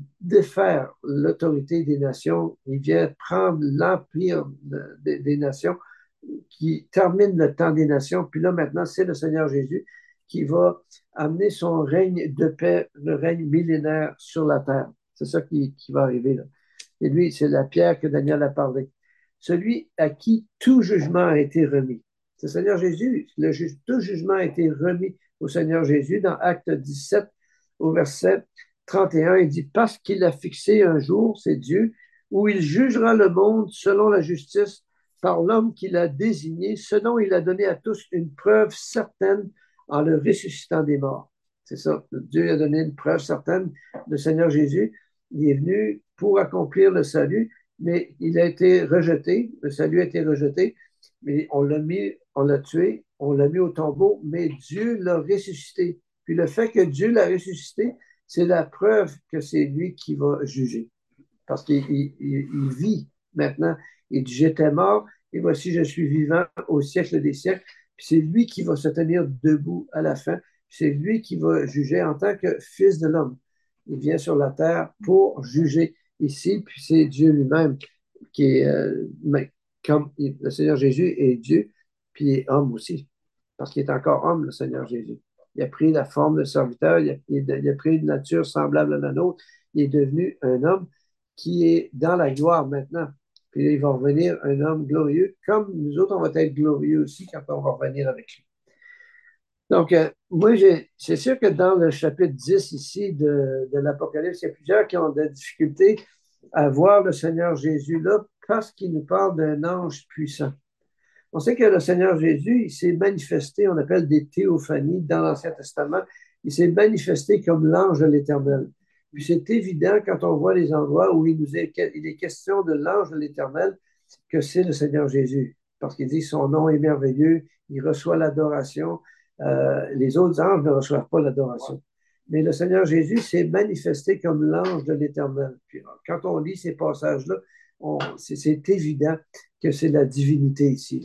défaire l'autorité des nations, il vient prendre l'empire des, des nations, qui termine le temps des nations. Puis là, maintenant, c'est le Seigneur Jésus qui va amener son règne de paix, le règne millénaire sur la terre. C'est ça qui, qui va arriver là. Et lui, c'est la pierre que Daniel a parlé. Celui à qui tout jugement a été remis. C'est le Seigneur Jésus. Le juge, tout jugement a été remis au Seigneur Jésus dans Acte dix-sept, au verset trente et un. Il dit, parce qu'il a fixé un jour, c'est Dieu, où il jugera le monde selon la justice par l'homme qu'il a désigné, ce dont il a donné à tous une preuve certaine en le ressuscitant des morts. C'est ça. Dieu a donné une preuve certaine. Le Seigneur Jésus, il est venu pour accomplir le salut, mais il a été rejeté. Le salut a été rejeté, mais on l'a mis, on l'a tué, on l'a mis au tombeau, mais Dieu l'a ressuscité. Puis le fait que Dieu l'a ressuscité, c'est la preuve que c'est lui qui va juger. Parce qu'il il, il vit maintenant. Il dit, j'étais mort, et voici, je suis vivant au siècle des siècles. Puis c'est lui qui va se tenir debout à la fin. C'est lui qui va juger en tant que fils de l'homme. Il vient sur la terre pour juger ici, puis c'est Dieu lui-même qui est, euh, comme le Seigneur Jésus est Dieu, puis il est homme aussi, parce qu'il est encore homme, le Seigneur Jésus. il a pris la forme de serviteur, il a, il a pris une nature semblable à la nôtre, il est devenu un homme qui est dans la gloire maintenant. Puis là, il va revenir un homme glorieux, comme nous autres, on va être glorieux aussi quand on va revenir avec lui. Donc, euh, moi, c'est sûr que dans le chapitre dix ici de, de l'Apocalypse, il y a plusieurs qui ont des difficultés à voir le Seigneur Jésus là parce qu'il nous parle d'un ange puissant. On sait que le Seigneur Jésus, il s'est manifesté, on appelle des théophanies dans l'Ancien Testament, il s'est manifesté comme l'ange de l'Éternel. Puis c'est évident quand on voit les endroits où il, nous est, il est question de l'ange de l'Éternel que c'est le Seigneur Jésus, parce qu'il dit son nom est merveilleux, il reçoit l'adoration. Euh, les autres anges ne reçoivent pas l'adoration. Mais le Seigneur Jésus s'est manifesté comme l'ange de l'Éternel. Puis quand on lit ces passages-là, c'est évident que c'est la divinité ici.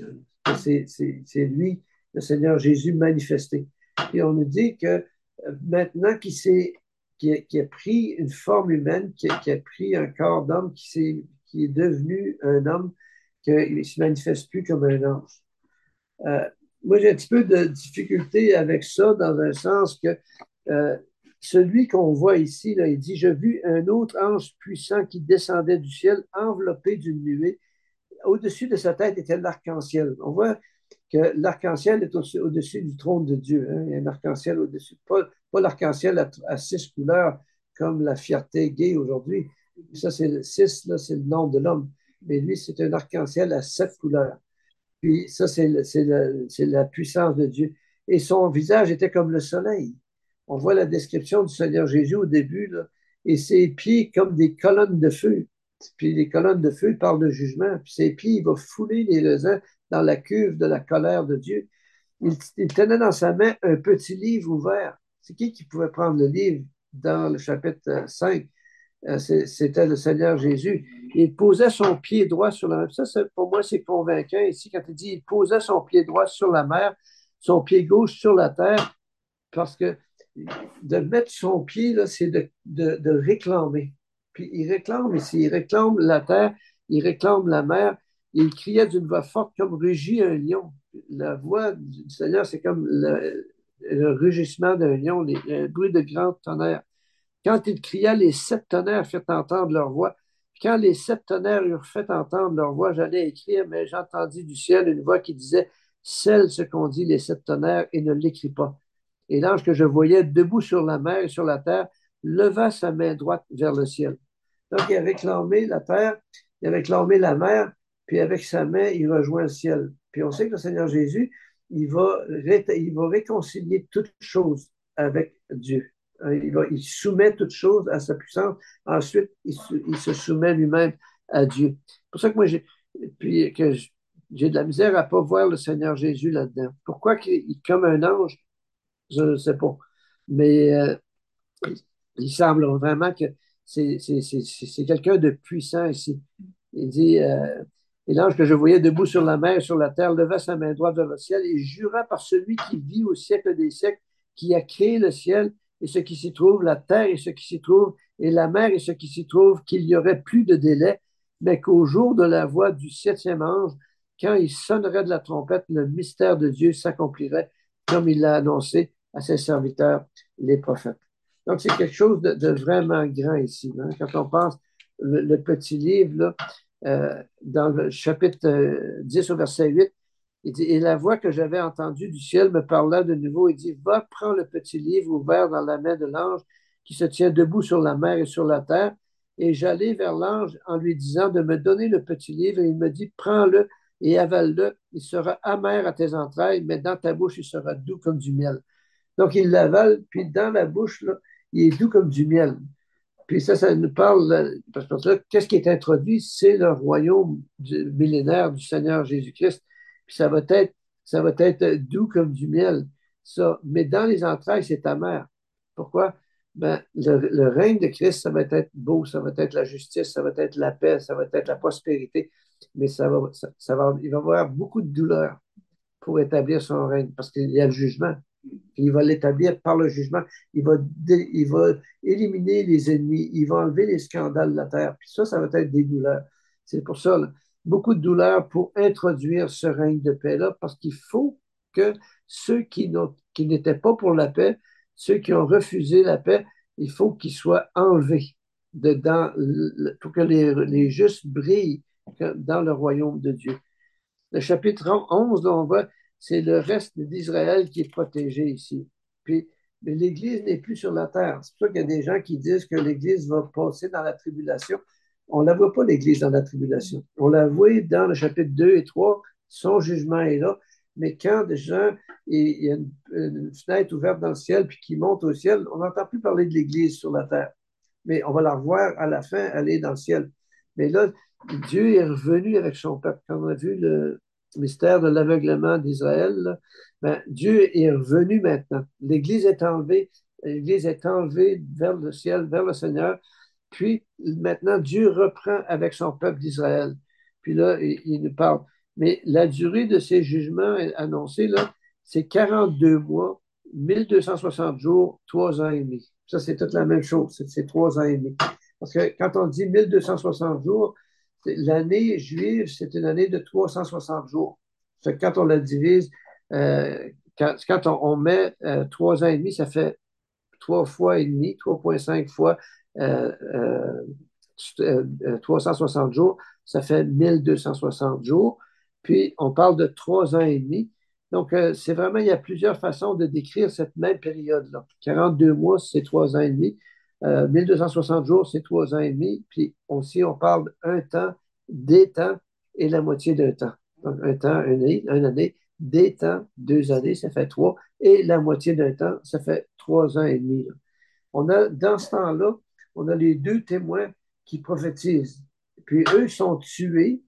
C'est lui, le Seigneur Jésus manifesté. Et on nous dit que maintenant qu'il qui a, qui a pris une forme humaine, qui a, qui a pris un corps d'homme, qui, est, qui est devenu un homme, qu'il ne se manifeste plus comme un ange. Euh, moi, j'ai un petit peu de difficulté avec ça, dans un sens que euh, celui qu'on voit ici, là, il dit, j'ai vu un autre ange puissant qui descendait du ciel, enveloppé d'une nuée. Au-dessus de sa tête était l'arc-en-ciel. On voit que l'arc-en-ciel est au- au-dessus du trône de Dieu. Hein. Il y a un arc-en-ciel au-dessus. Pas, pas l'arc-en-ciel à, à six couleurs comme la fierté gay aujourd'hui. Ça, c'est le six, là, c'est le nom de l'homme. Mais lui, c'est un arc-en-ciel à sept couleurs. Puis ça, c'est la puissance de Dieu. Et son visage était comme le soleil. On voit la description du Seigneur Jésus au début, là, et ses pieds comme des colonnes de feu. Puis les colonnes de feu parlent de jugement. Puis ses pieds, il va fouler les raisins dans la cuve de la colère de Dieu. Il, il tenait dans sa main un petit livre ouvert. C'est qui qui pouvait prendre le livre dans le chapitre cinq? C'était le Seigneur Jésus. Il posait son pied droit sur la mer. Ça, pour moi, c'est convaincant ici quand il dit il posait son pied droit sur la mer, son pied gauche sur la terre, parce que de mettre son pied, c'est de, de, de réclamer. Puis il réclame ici, il réclame la terre, il réclame la mer. Il criait d'une voix forte comme rugit un lion. La voix du Seigneur, c'est comme le, le rugissement d'un lion, les, le bruit de grand tonnerre. Quand il cria, les sept tonnerres firent entendre leur voix. Quand les sept tonnerres eurent fait entendre leur voix, j'allais écrire, mais j'entendis du ciel une voix qui disait, scelle ce qu'ont dit les sept tonnerres et ne l'écris pas. Et l'ange que je voyais debout sur la mer et sur la terre leva sa main droite vers le ciel. Donc, il a réclamé la terre, il a réclamé la mer, puis avec sa main, il rejoint le ciel. Puis on sait que le Seigneur Jésus, il va, il va réconcilier toutes choses avec Dieu. Il, va, il soumet toutes choses à sa puissance. Ensuite, il, il se soumet lui-même à Dieu. C'est pour ça que moi, j'ai, puis que j'ai de la misère à ne pas voir le Seigneur Jésus là-dedans. Pourquoi qu'il, comme un ange, je ne sais pas. Mais euh, il semble vraiment que c'est, c'est, c'est, c'est quelqu'un de puissant ici. Il dit, euh, et l'ange que je voyais debout sur la mer et sur la terre leva sa main droite vers le ciel et jura par celui qui vit au siècle des siècles, qui a créé le ciel et ce qui s'y trouve, la terre et ce qui s'y trouve, et la mer et ce qui s'y trouve, qu'il n'y aurait plus de délai, mais qu'au jour de la voix du septième ange, quand il sonnerait de la trompette, le mystère de Dieu s'accomplirait comme il l'a annoncé à ses serviteurs, les prophètes. Donc, c'est quelque chose de, de vraiment grand ici. Hein? Quand on pense le, le petit livre, là, euh, dans le chapitre euh, dix au verset huit, il dit, et la voix que j'avais entendue du ciel me parla de nouveau et dit, va, prends le petit livre ouvert dans la main de l'ange qui se tient debout sur la mer et sur la terre. Et j'allai vers l'ange en lui disant de me donner le petit livre. Et il me dit, prends-le et avale-le. Il sera amer à tes entrailles, mais dans ta bouche, il sera doux comme du miel. Donc, il l'avale, puis dans la bouche, là, il est doux comme du miel. Puis ça, ça nous parle, parce que là, qu'est-ce qui est introduit? C'est le royaume du millénaire du Seigneur Jésus-Christ. Puis ça va être, ça va être doux comme du miel, ça. Mais dans les entrailles, c'est amer. Pourquoi? Ben, le, le règne de Christ, ça va être beau, ça va être la justice, ça va être la paix, ça va être la prospérité, mais ça va, ça, ça va, il va y avoir beaucoup de douleur pour établir son règne, parce qu'il y a le jugement. Il va l'établir par le jugement. Il va, dé, il va éliminer les ennemis. Il va enlever les scandales de la terre. Puis ça, ça va être des douleurs. C'est pour ça, là, beaucoup de douleurs pour introduire ce règne de paix-là, parce qu'il faut que ceux qui, qui n'étaient pas pour la paix, ceux qui ont refusé la paix, il faut qu'ils soient enlevés dedans pour que les, les justes brillent dans le royaume de Dieu. Le chapitre onze, là, on voit, c'est le reste d'Israël qui est protégé ici. Puis, mais l'Église n'est plus sur la terre. C'est pour ça qu'il y a des gens qui disent que l'Église va passer dans la tribulation. On ne la voit pas, l'Église, dans la tribulation. On la voit dans le chapitre deux et trois, son jugement est là. Mais quand des gens, il y a une, une fenêtre ouverte dans le ciel, puis qui monte au ciel, on n'entend plus parler de l'Église sur la terre. Mais on va la revoir à la fin aller dans le ciel. Mais là, Dieu est revenu avec son peuple. Quand on a vu le mystère de l'aveuglement d'Israël, ben, Dieu est revenu maintenant. L'Église est enlevée, l'Église est enlevée vers le ciel, vers le Seigneur. Puis maintenant, Dieu reprend avec son peuple d'Israël. Puis là, il, il nous parle. Mais la durée de ces jugements annoncés, là, c'est quarante-deux mois, mille deux cent soixante jours, trois ans et demi. Ça, c'est toute la même chose, c'est trois ans et demi. Parce que quand on dit mille deux cent soixante jours, l'année juive, c'est une année de trois cent soixante jours. Fait que quand on la divise, euh, quand, quand on, on met euh, trois ans et demi, ça fait trois fois et demi, trois virgule cinq fois euh, euh, euh, trois cent soixante jours, ça fait mille deux cent soixante jours. Puis, on parle de trois ans et demi. Donc, euh, c'est vraiment, il y a plusieurs façons de décrire cette même période-là. quarante-deux mois, c'est trois ans et demi. Euh, mille deux cent soixante jours, c'est trois ans et demi. Puis aussi, on parle d'un temps, des temps et la moitié d'un temps. Donc, un temps, une année, une année, des temps, deux années, ça fait trois. Et la moitié d'un temps, ça fait trois ans et demi. Là. On a, dans ce temps-là, on a les deux témoins qui prophétisent. Puis eux sont tués.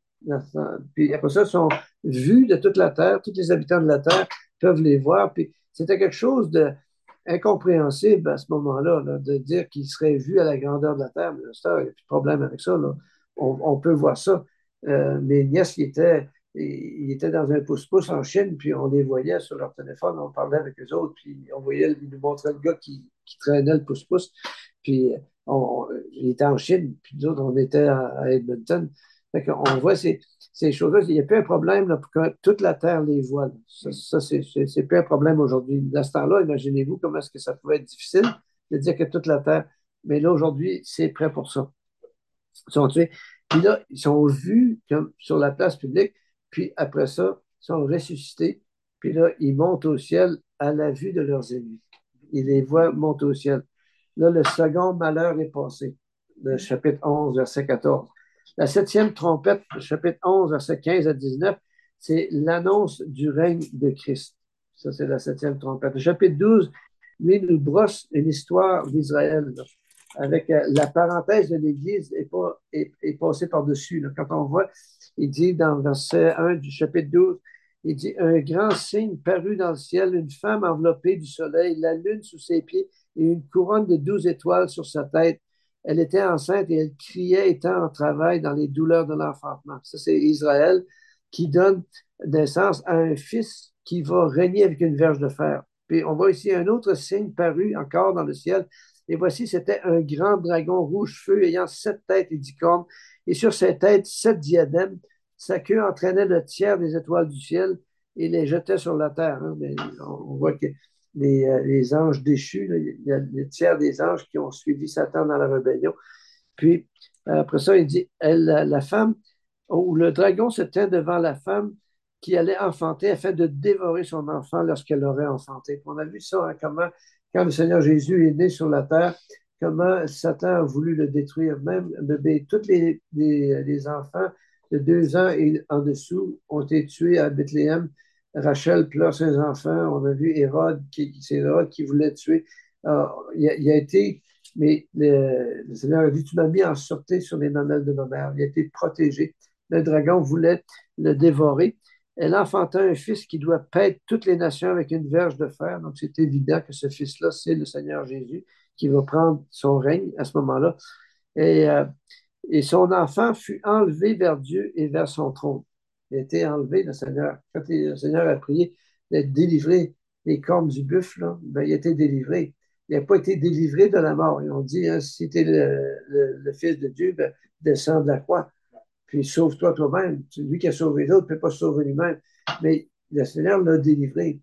Puis après ça, ils sont vus de toute la terre. Tous les habitants de la terre peuvent les voir. Puis c'était quelque chose de incompréhensible à ce moment-là, là, de dire qu'ils seraient vus à la grandeur de la terre. Mais ça, il n'y a plus de problème avec ça. Là. On, on peut voir ça. Euh, mes nièces qui étaient, ils étaient dans un pouce-pouce en Chine, puis on les voyait sur leur téléphone, on parlait avec eux autres, puis on voyait, ils nous montraient le gars qui, qui traînait le pouce-pouce. Puis on, il était en Chine, puis nous autres, on était à, à Edmonton. Fait qu'on voit ces, ces choses-là. Il n'y a plus un problème là, pour que toute la Terre les voit. Là. Ça, ça c'est, c'est, c'est plus un problème aujourd'hui. Dans ce temps-là, imaginez-vous comment est-ce que ça pouvait être difficile de dire que toute la Terre. Mais là, aujourd'hui, c'est prêt pour ça. Ils sont tués. Puis là, ils sont vus comme sur la place publique. Puis après ça, ils sont ressuscités. Puis là, ils montent au ciel à la vue de leurs ennemis. Ils les voient monter au ciel. Là, le second malheur est passé. Le chapitre onze, verset quatorze. La septième trompette, le chapitre onze, verset quinze à dix-neuf, c'est l'annonce du règne de Christ. Ça, c'est la septième trompette. Le chapitre douze, lui, nous brosse une histoire d'Israël, là, avec euh, la parenthèse de l'Église est, pas, est, est passée par-dessus. Là. Quand on voit, il dit dans le verset un du chapitre douze, il dit, un grand signe parut dans le ciel, une femme enveloppée du soleil, la lune sous ses pieds et une couronne de douze étoiles sur sa tête. Elle était enceinte et elle criait étant en travail dans les douleurs de l'enfantement. Ça, c'est Israël qui donne naissance à un fils qui va régner avec une verge de fer. Puis on voit ici un autre signe paru encore dans le ciel. Et voici, c'était un grand dragon rouge feu ayant sept têtes et dix cornes. Et sur ses têtes, sept diadèmes. Sa queue entraînait le tiers des étoiles du ciel et les jetait sur la terre. Hein. On voit que les, les anges déchus, là, il y a le tiers des anges qui ont suivi Satan dans la rébellion. Puis, après ça, il dit, elle, la, la femme, ou le dragon se tint devant la femme qui allait enfanter afin de dévorer son enfant lorsqu'elle aurait enfanté. On a vu ça, hein, comment, quand le Seigneur Jésus est né sur la terre, comment Satan a voulu le détruire. Même bébé, tous les, les, les enfants de deux ans et en dessous ont été tués à Bethléem. Rachel pleure ses enfants. On a vu Hérode, qui, c'est Hérode qui voulait tuer. Alors, il, a, il a été, mais le, le Seigneur a dit, tu m'as mis en sûreté sur les mamelles de ma mère. Il a été protégé. Le dragon voulait le dévorer. Elle enfanta un fils qui doit paître toutes les nations avec une verge de fer. Donc, c'est évident que ce fils-là, c'est le Seigneur Jésus qui va prendre son règne à ce moment-là. Et, euh, et son enfant fut enlevé vers Dieu et vers son trône. Il a été enlevé, le Seigneur. Quand le Seigneur a prié d'être délivré des cornes du buffle, là, ben, il a été délivré. Il n'a pas été délivré de la mort. Ils ont dit, hein, si tu es le, le, le Fils de Dieu, ben, descends de la croix. Puis sauve-toi toi-même. Lui qui a sauvé l'autre ne peut pas se sauver lui-même. Mais le Seigneur l'a délivré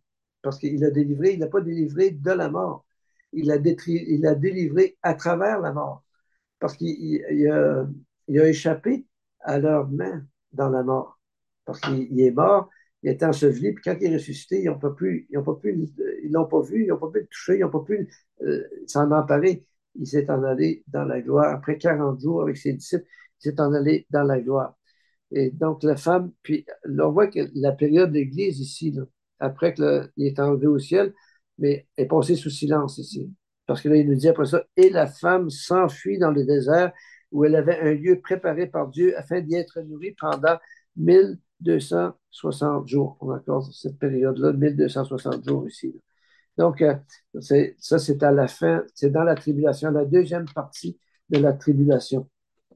parce qu'il a délivré, il n'a pas délivré de la mort. Il a, détri, il a délivré à travers la mort. Parce qu'il il a, il a échappé à leurs mains dans la mort. Parce qu'il est mort, il est enseveli, puis quand il est ressuscité, ils n'ont pas pu, ils n'ont pas pu, ils l'ont pas vu, ils n'ont pas pu le toucher, ils n'ont pas pu euh, s'en emparer. Il s'est en allé dans la gloire. Après quarante jours avec ses disciples, il s'est en allé dans la gloire. Et donc, la femme, puis là, on voit que la période d'Église ici, là, après qu'il est enlevé au ciel, mais est passée sous silence ici. Parce que là, il nous dit après ça, et la femme s'enfuit dans le désert où elle avait un lieu préparé par Dieu afin d'y être nourrie pendant mille deux cent soixante jours. On a encore cette période-là, mille deux cent soixante jours ici. Là. Donc, euh, ça, c'est à la fin, c'est dans la tribulation, la deuxième partie de la tribulation.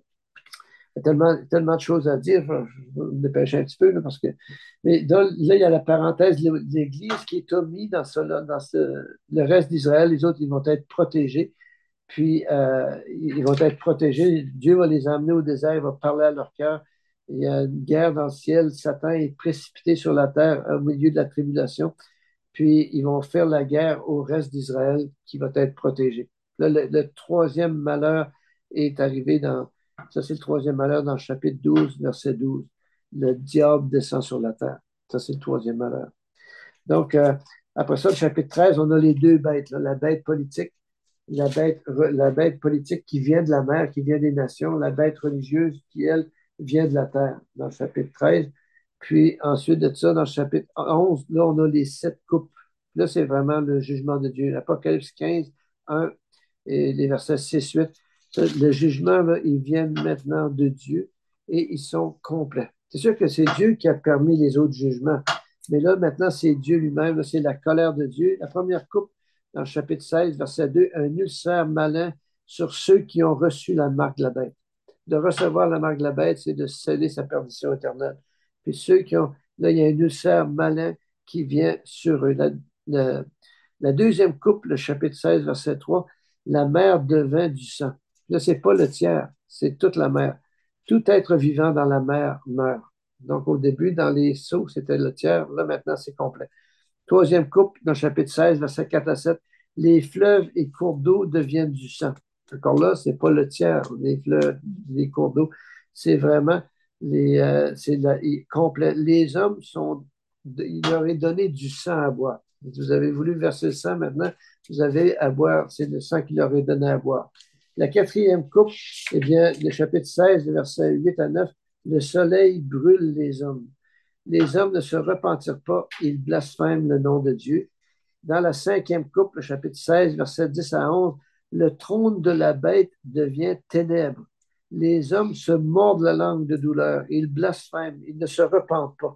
Il y a tellement, tellement de choses à dire, je vais me dépêcher un petit peu, là, parce que. Mais là, là, il y a la parenthèse de l'Église qui est omise dans, ça, là, dans ce, le reste d'Israël. Les autres, ils vont être protégés. Puis, euh, ils vont être protégés. Dieu va les emmener au désert, il va parler à leur cœur. Il y a une guerre dans le ciel. Satan est précipité sur la terre au milieu de la tribulation. Puis, ils vont faire la guerre au reste d'Israël qui va être protégé. Là, le, le troisième malheur est arrivé dans. Ça, c'est le troisième malheur dans le chapitre douze, verset douze. Le diable descend sur la terre. Ça, c'est le troisième malheur. Donc, euh, après ça, le chapitre treize, on a les deux bêtes, là, la bête politique, la bête, la bête politique qui vient de la mer, qui vient des nations, la bête religieuse qui, elle, vient de la terre, dans le chapitre treize. Puis ensuite de ça, dans le chapitre onze, là, on a les sept coupes. Là, c'est vraiment le jugement de Dieu. Apocalypse quinze, un et les versets six, huit. Le jugement, là, ils viennent maintenant de Dieu et ils sont complets. C'est sûr que c'est Dieu qui a permis les autres jugements. Mais là, maintenant, c'est Dieu lui-même, là, c'est la colère de Dieu. La première coupe, dans le chapitre seize, verset deux, un ulcère malin sur ceux qui ont reçu la marque de la bête. De recevoir la marque de la bête, c'est de sceller sa perdition éternelle. Puis ceux qui ont, là, il y a un ulcère malin qui vient sur eux. La, la, la deuxième coupe, le chapitre seize, verset trois, la mer devint du sang. Là, c'est pas le tiers, c'est toute la mer. Tout être vivant dans la mer meurt. Donc, au début, dans les seaux, c'était le tiers. Là, maintenant, c'est complet. Troisième coupe, dans le chapitre seize, verset quatre à sept, les fleuves et cours d'eau deviennent du sang. Encore là, c'est pas le tiers, les fleuves, les cours d'eau. C'est vraiment les, euh, c'est la, complet. Les hommes sont, il leur est donné du sang à boire. Vous avez voulu verser le sang, maintenant, vous avez à boire, c'est le sang qu'il leur est donné à boire. La quatrième coupe, eh bien, le chapitre seize, versets huit à neuf, le soleil brûle les hommes. Les hommes ne se repentirent pas, ils blasphèment le nom de Dieu. Dans la cinquième coupe, le chapitre seize, versets dix à onze, le trône de la bête devient ténèbres. Les hommes se mordent la langue de douleur, ils blasphèment, ils ne se repentent pas.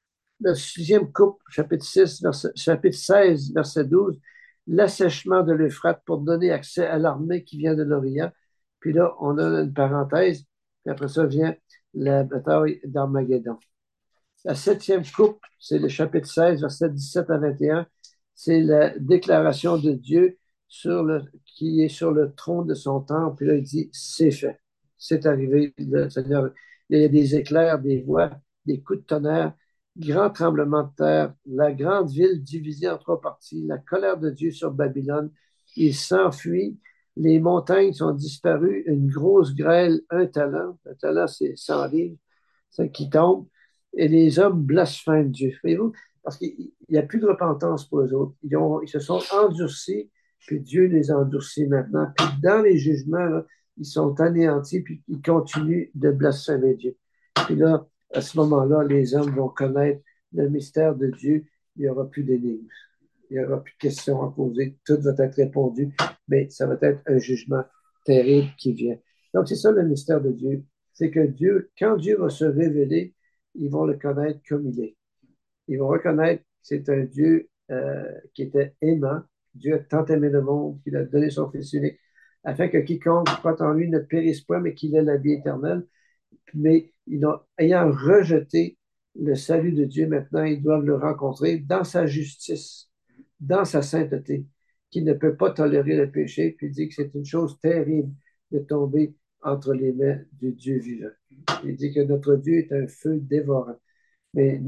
La sixième coupe, chapitre six, verset, chapitre seize, verset douze, l'assèchement de l'Euphrate pour donner accès à l'armée qui vient de l'Orient. Puis là, on a une parenthèse, puis après ça vient la bataille d'Armageddon. La septième coupe, c'est le chapitre seize, verset dix-sept à vingt et un, c'est la déclaration de Dieu sur le, qui est sur le trône de son temple. Puis là, il dit, c'est fait, c'est arrivé. Le Seigneur, il y a des éclairs, des voix, des coups de tonnerre, grand tremblement de terre, la grande ville divisée en trois parties, la colère de Dieu sur Babylone. Il s'enfuit, les montagnes sont disparues, une grosse grêle, un talent, un talent c'est cent livres, ça qui tombe, et les hommes blasphèment Dieu. Voyez-vous? Parce qu'il n'y a plus de repentance pour eux autres. Ils, ont, ils se sont endurcis, puis Dieu les endurcit maintenant. Puis dans les jugements, là, ils sont anéantis, puis ils continuent de blasphémer Dieu. Puis là, à ce moment-là, les hommes vont connaître le mystère de Dieu. Il n'y aura plus d'énigmes. Il n'y aura plus de questions à poser. Tout va être répondu, mais ça va être un jugement terrible qui vient. Donc, c'est ça le mystère de Dieu. C'est que Dieu, quand Dieu va se révéler, ils vont le connaître comme il est. Ils vont reconnaître que c'est un Dieu euh, qui était aimant. Dieu a tant aimé le monde qu'il a donné son Fils unique, afin que quiconque croit en lui ne périsse pas, mais qu'il ait la vie éternelle. Mais ils ont, ayant rejeté le salut de Dieu, maintenant, ils doivent le rencontrer dans sa justice, dans sa sainteté, qui ne peut pas tolérer le péché, puis il dit que c'est une chose terrible de tomber entre les mains du Dieu vivant. Il dit que notre Dieu est un feu dévorant. Mais nous,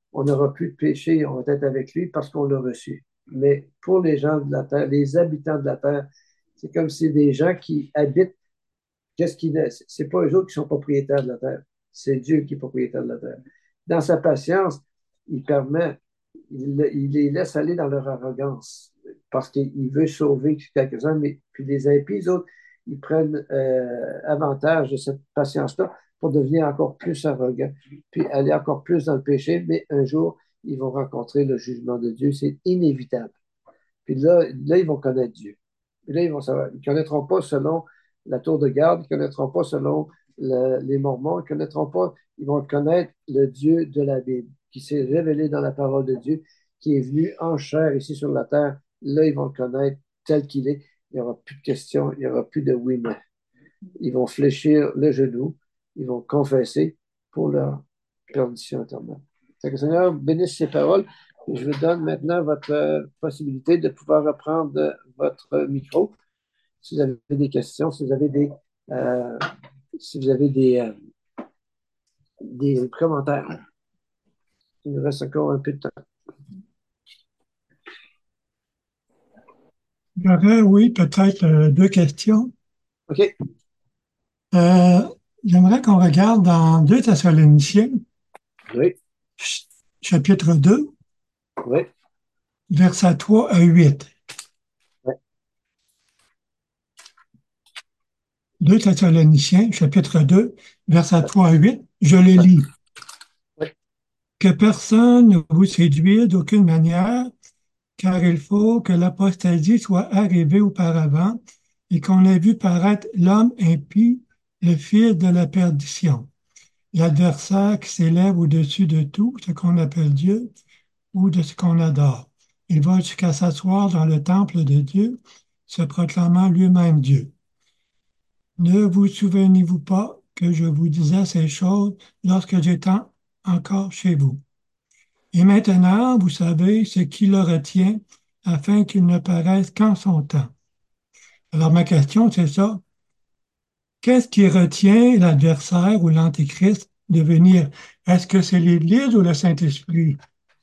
on n'aura plus de péché, on va être avec lui parce qu'on l'a reçu. Mais pour les gens de la terre, les habitants de la terre, c'est comme si des gens qui habitent, qu'est-ce qu'ils laissent? C'est pas eux autres qui sont propriétaires de la terre, c'est Dieu qui est propriétaire de la terre. Dans sa patience, il permet, il, il les laisse aller dans leur arrogance parce qu'il veut sauver quelques-uns, mais puis les impies, les autres, ils prennent euh, avantage de cette patience-là pour devenir encore plus arrogants, puis aller encore plus dans le péché, mais un jour, ils vont rencontrer le jugement de Dieu. C'est inévitable. Puis là, là, ils vont connaître Dieu. Puis là, ils vont savoir. Ils ne connaîtront pas selon la tour de garde, ils ne connaîtront pas selon le- les Mormons, ils ne connaîtront pas, ils vont connaître le Dieu de la Bible, qui s'est révélé dans la parole de Dieu, qui est venu en chair ici sur la terre. Là, ils vont le connaître tel qu'il est. Il n'y aura plus de questions, il n'y aura plus de oui, mais. Ils vont fléchir le genou, ils vont confesser pour leur perdition éternelle. Que le Seigneur bénisse ces paroles. Et je vous donne maintenant votre euh, possibilité de pouvoir reprendre votre micro. Si vous avez des questions, si vous avez des, euh, si vous avez des, euh, des commentaires. Il nous reste encore un peu de temps. Il y aurait, oui, peut-être euh, deux questions. OK. Euh, J'aimerais qu'on regarde dans deux Thessaloniciens, Oui. ch- chapitre deux, Oui. versets trois à huit. Oui. deux Thessaloniciens, chapitre deux, versets trois à huit. Je les lis. Oui. Que personne ne vous séduise d'aucune manière, car il faut que l'apostasie soit arrivée auparavant et qu'on ait vu paraître l'homme impie, le fils de la perdition, l'adversaire qui s'élève au-dessus de tout ce qu'on appelle Dieu ou de ce qu'on adore. Il va jusqu'à s'asseoir dans le temple de Dieu, se proclamant lui-même Dieu. Ne vous souvenez-vous pas que je vous disais ces choses lorsque j'étais encore chez vous? Et maintenant, vous savez ce qui le retient afin qu'il ne paraisse qu'en son temps. Alors ma question, c'est ça. Qu'est-ce qui retient l'adversaire ou l'antéchrist de venir? Est-ce que c'est l'Église ou le Saint-Esprit?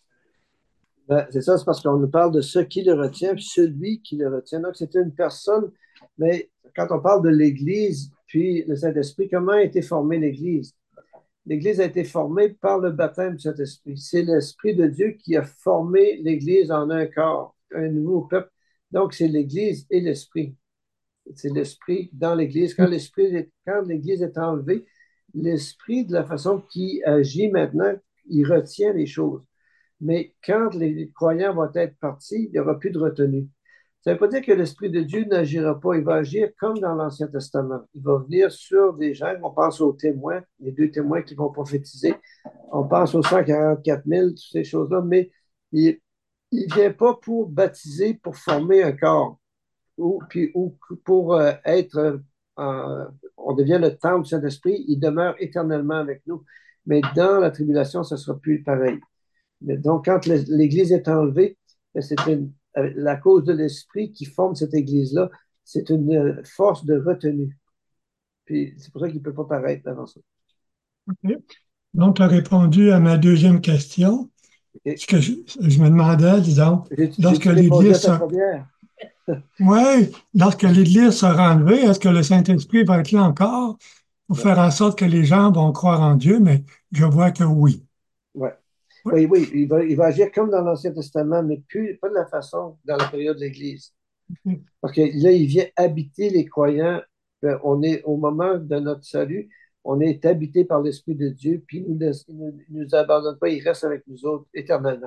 Ben, c'est ça, c'est parce qu'on nous parle de ce qui le retient, puis celui qui le retient. Donc, c'est une personne, mais quand on parle de l'Église, puis le Saint-Esprit, comment a été formée l'Église? L'Église a été formée par le baptême du Saint-Esprit. C'est l'Esprit de Dieu qui a formé l'Église en un corps, un nouveau peuple. Donc, c'est l'Église et l'Esprit. C'est l'Esprit dans l'Église. Quand l'Esprit est, quand l'Église est enlevée, l'Esprit, de la façon qu'il agit maintenant, il retient les choses. Mais quand les croyants vont être partis, il n'y aura plus de retenue. Ça ne veut pas dire que l'Esprit de Dieu n'agira pas. Il va agir comme dans l'Ancien Testament. Il va venir sur des gens. On pense aux témoins, les deux témoins qui vont prophétiser. On pense aux cent quarante-quatre mille, toutes ces choses-là. Mais il ne vient pas pour baptiser, pour former un corps ou, puis, ou pour euh, être. Euh, on devient le temple du Saint-Esprit. Il demeure éternellement avec nous. Mais dans la tribulation, ça ne sera plus pareil. Donc, quand l'Église est enlevée, ben, c'est une, la cause de l'Esprit qui forme cette Église-là, c'est une force de retenue. Puis c'est pour ça qu'il ne peut pas paraître avant ça. Okay. Donc, tu as répondu à ma deuxième question. Okay. Ce que je, je me demandais, disons, lorsque J'ai-tu répondu à l'Église ta sera, première? ouais, lorsque l'Église sera enlevée, est-ce que le Saint-Esprit va être là encore pour Ouais. faire en sorte que les gens vont croire en Dieu? Mais je vois que oui. Ouais. Oui. Oui, oui, il va, il va agir comme dans l'Ancien Testament, mais plus, pas de la façon dans la période de l'Église. Parce que là, il vient habiter les croyants. Euh, On est au moment de notre salut, on est habité par l'Esprit de Dieu, puis il ne nous, il nous, il nous abandonne pas, il reste avec nous autres éternellement.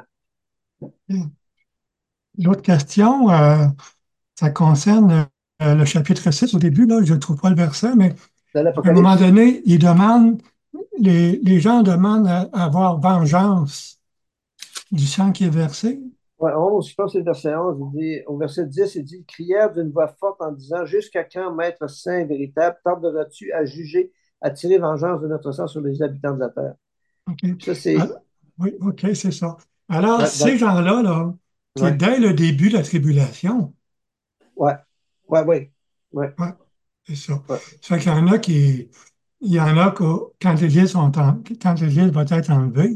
L'autre question, euh, ça concerne euh, le chapitre six au début, là, je ne trouve pas le verset, mais Dans à un moment l'Apocalypse, donné, il demande, les, les gens demandent à, à avoir vengeance du sang qui est versé. ouais, onze, je pense que c'est le verset onze, il dit, au verset dix, il dit, ils crièrent d'une voix forte en disant, jusqu'à quand, Maître saint et véritable, tarderas-tu à juger, à tirer vengeance de notre sang sur les habitants de la terre? OK. Ça, c'est, Ah, oui, OK, c'est ça. Alors, ouais, dans- ces gens-là, là, c'est ouais, dès le début de la tribulation. ouais, ouais, ouais, ouais, Ouais, c'est ça. ouais, Ça fait qu'il y en a qui, il y en a que, quand l'Église sont en- quand l'Église va être enlevée,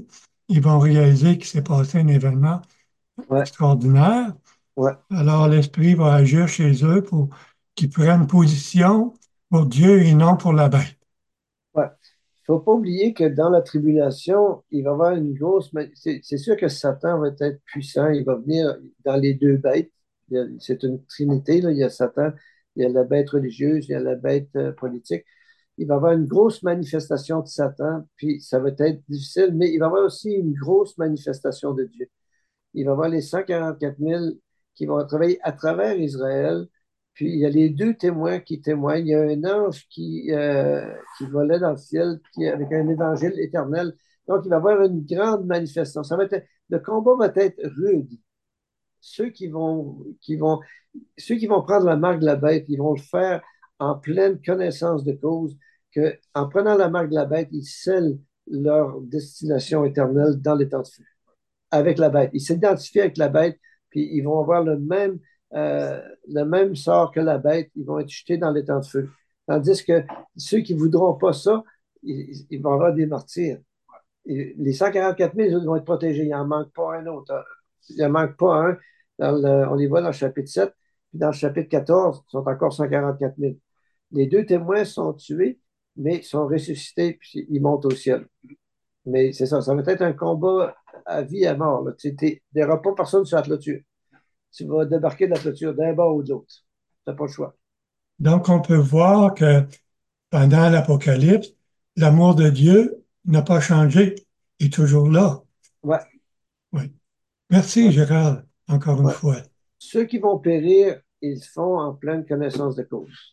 ils vont réaliser qu'il s'est passé un événement Ouais, extraordinaire. ouais, Alors l'Esprit va agir chez eux pour qu'ils prennent position pour Dieu et non pour la bête. ouais. Il ne faut pas oublier que dans la tribulation, il va y avoir une grosse. C'est c'est sûr que Satan va être puissant. Il va venir dans les deux bêtes. Il y a- C'est une trinité, là. Il y a Satan, il y a la bête religieuse, il y a la bête euh, politique. Il va y avoir une grosse manifestation de Satan, puis ça va être difficile, mais il va y avoir aussi une grosse manifestation de Dieu. Il va y avoir les cent quarante-quatre mille qui vont travailler à travers Israël. Puis il y a les deux témoins qui témoignent. Il y a un ange qui, euh, qui volait dans le ciel qui, avec un évangile éternel. Donc, il va y avoir une grande manifestation. Ça va être, le combat va être rude. Ceux qui vont, qui vont, ceux qui vont prendre la marque de la bête, ils vont le faire en pleine connaissance de cause, que, en prenant la marque de la bête, ils scellent leur destination éternelle dans les temps de feu avec la bête. Ils s'identifient avec la bête, puis ils vont avoir le même, euh, le même sort que la bête. Ils vont être jetés dans les temps de feu. Tandis que ceux qui ne voudront pas ça, ils, ils vont avoir des martyrs. Et les cent quarante-quatre mille, ils vont être protégés. Il n'en manque pas un autre. Il n'en manque pas un. Dans le- on les voit dans le chapitre sept, puis dans le chapitre quatorze, ils sont encore cent quarante-quatre mille. Les deux témoins sont tués, mais sont ressuscités, puis ils montent au ciel. Mais c'est ça, ça va être un combat à vie et à mort. Là. Tu ne verras pas personne sur la clôture. Tu vas débarquer de la clôture d'un bord ou de l'autre. Tu n'as pas le choix. Donc on peut voir que pendant l'Apocalypse, l'amour de Dieu n'a pas changé, il est toujours là. Ouais, Oui. Merci, ouais, Gérald, encore une ouais. fois. Ceux qui vont périr, ils le font en pleine connaissance de cause.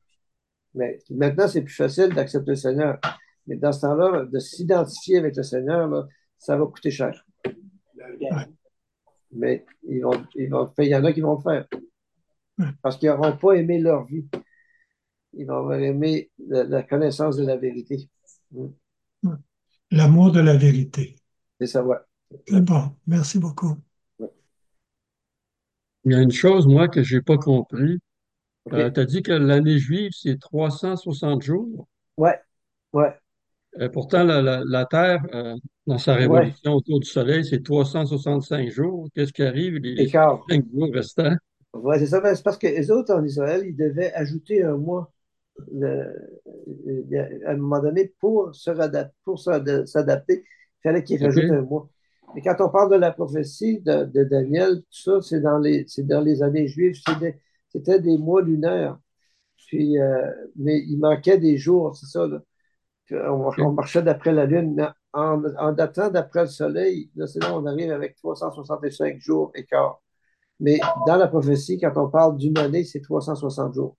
Mais maintenant, c'est plus facile d'accepter le Seigneur. Mais dans ce temps-là, de s'identifier avec le Seigneur, là, ça va coûter cher. Ouais, Mais ils vont, ils vont, il y en a qui vont le faire ouais, parce qu'ils n'auront pas aimé leur vie. Ils vont avoir aimé la, la connaissance de la vérité. Mm. ouais. L'amour de la vérité. C'est ça, ouais. C'est bon. Merci beaucoup. Ouais. Il y a une chose, moi, que j'ai pas compris. Euh, OK. tu as dit que l'année juive, c'est trois cent soixante jours. Ouais, ouais, Euh, pourtant, la, la- la Terre, euh, dans sa ouais. révolution autour du Soleil, c'est trois cent soixante-cinq jours. Qu'est-ce qui arrive les Écart. cinq jours restants? Ouais, c'est ça. Ben, c'est parce que les autres en Israël, ils devaient ajouter un mois le- le- à un moment donné pour se radap- pour s'ad- s'adapter. Il fallait qu'ils rajoutent OK? un mois. Et quand on parle de la prophétie de, de Daniel, tout ça, c'est dans les, c'est dans les années juives. C'était des, c'était des mois lunaires. Puis, euh, mais il manquait des jours, c'est ça, là. Puis on, on OK? marchait d'après la Lune. Mais En, en datant d'après le Soleil, là, c'est là on arrive avec trois cent soixante-cinq jours et quart. Mais dans la prophétie, quand on parle d'une année, c'est trois cent soixante jours.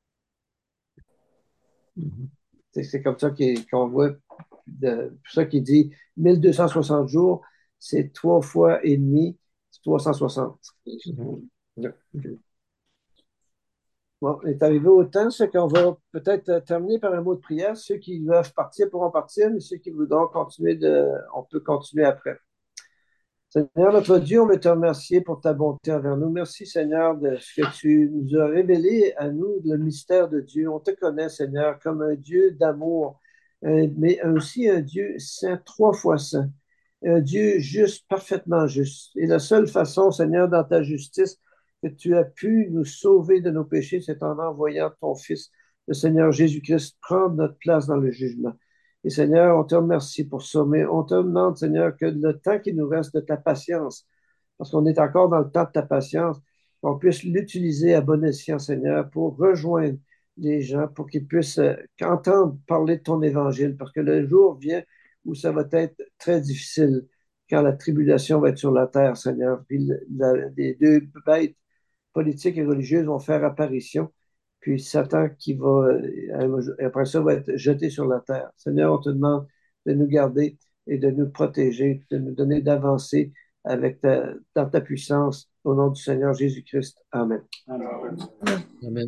Mhm. C'est c'est comme ça qu'il- qu'on voit. De, pour ça qu'il dit mille deux cent soixante jours, c'est trois fois et demi, c'est trois cent soixante. Ouais. OK. Bon, on est arrivé au temps, ce qu'on va peut-être euh, terminer par un mot de prière. Ceux qui doivent partir pourront partir, mais ceux qui voudront continuer de, on peut continuer après. Seigneur notre Dieu, on veut te remercier pour ta bonté envers nous. Merci Seigneur de ce que tu nous as révélé à nous, le mystère de Dieu. On te connaît Seigneur comme un Dieu d'amour, euh, mais aussi un Dieu saint, trois fois saint. Un Dieu juste, parfaitement juste. Et la seule façon, Seigneur, dans ta justice, que tu as pu nous sauver de nos péchés, c'est en envoyant ton Fils, le Seigneur Jésus-Christ, prendre notre place dans le jugement. Et Seigneur, on te remercie pour ça, mais on te demande, Seigneur, que le temps qui nous reste de ta patience, parce qu'on est encore dans le temps de ta patience, qu'on puisse l'utiliser à bon escient, Seigneur, pour rejoindre les gens, pour qu'ils puissent euh, entendre parler de ton évangile, parce que le jour vient où ça va être très difficile, quand la tribulation va être sur la terre, Seigneur. Puis la- les deux bêtes politiques et religieuses vont faire apparition puis Satan qui va, euh, après ça, va être jeté sur la terre. Seigneur, on te demande de nous garder et de nous protéger, de nous donner d'avancer avec ta, dans ta puissance, au nom du Seigneur Jésus-Christ. Amen. Amen.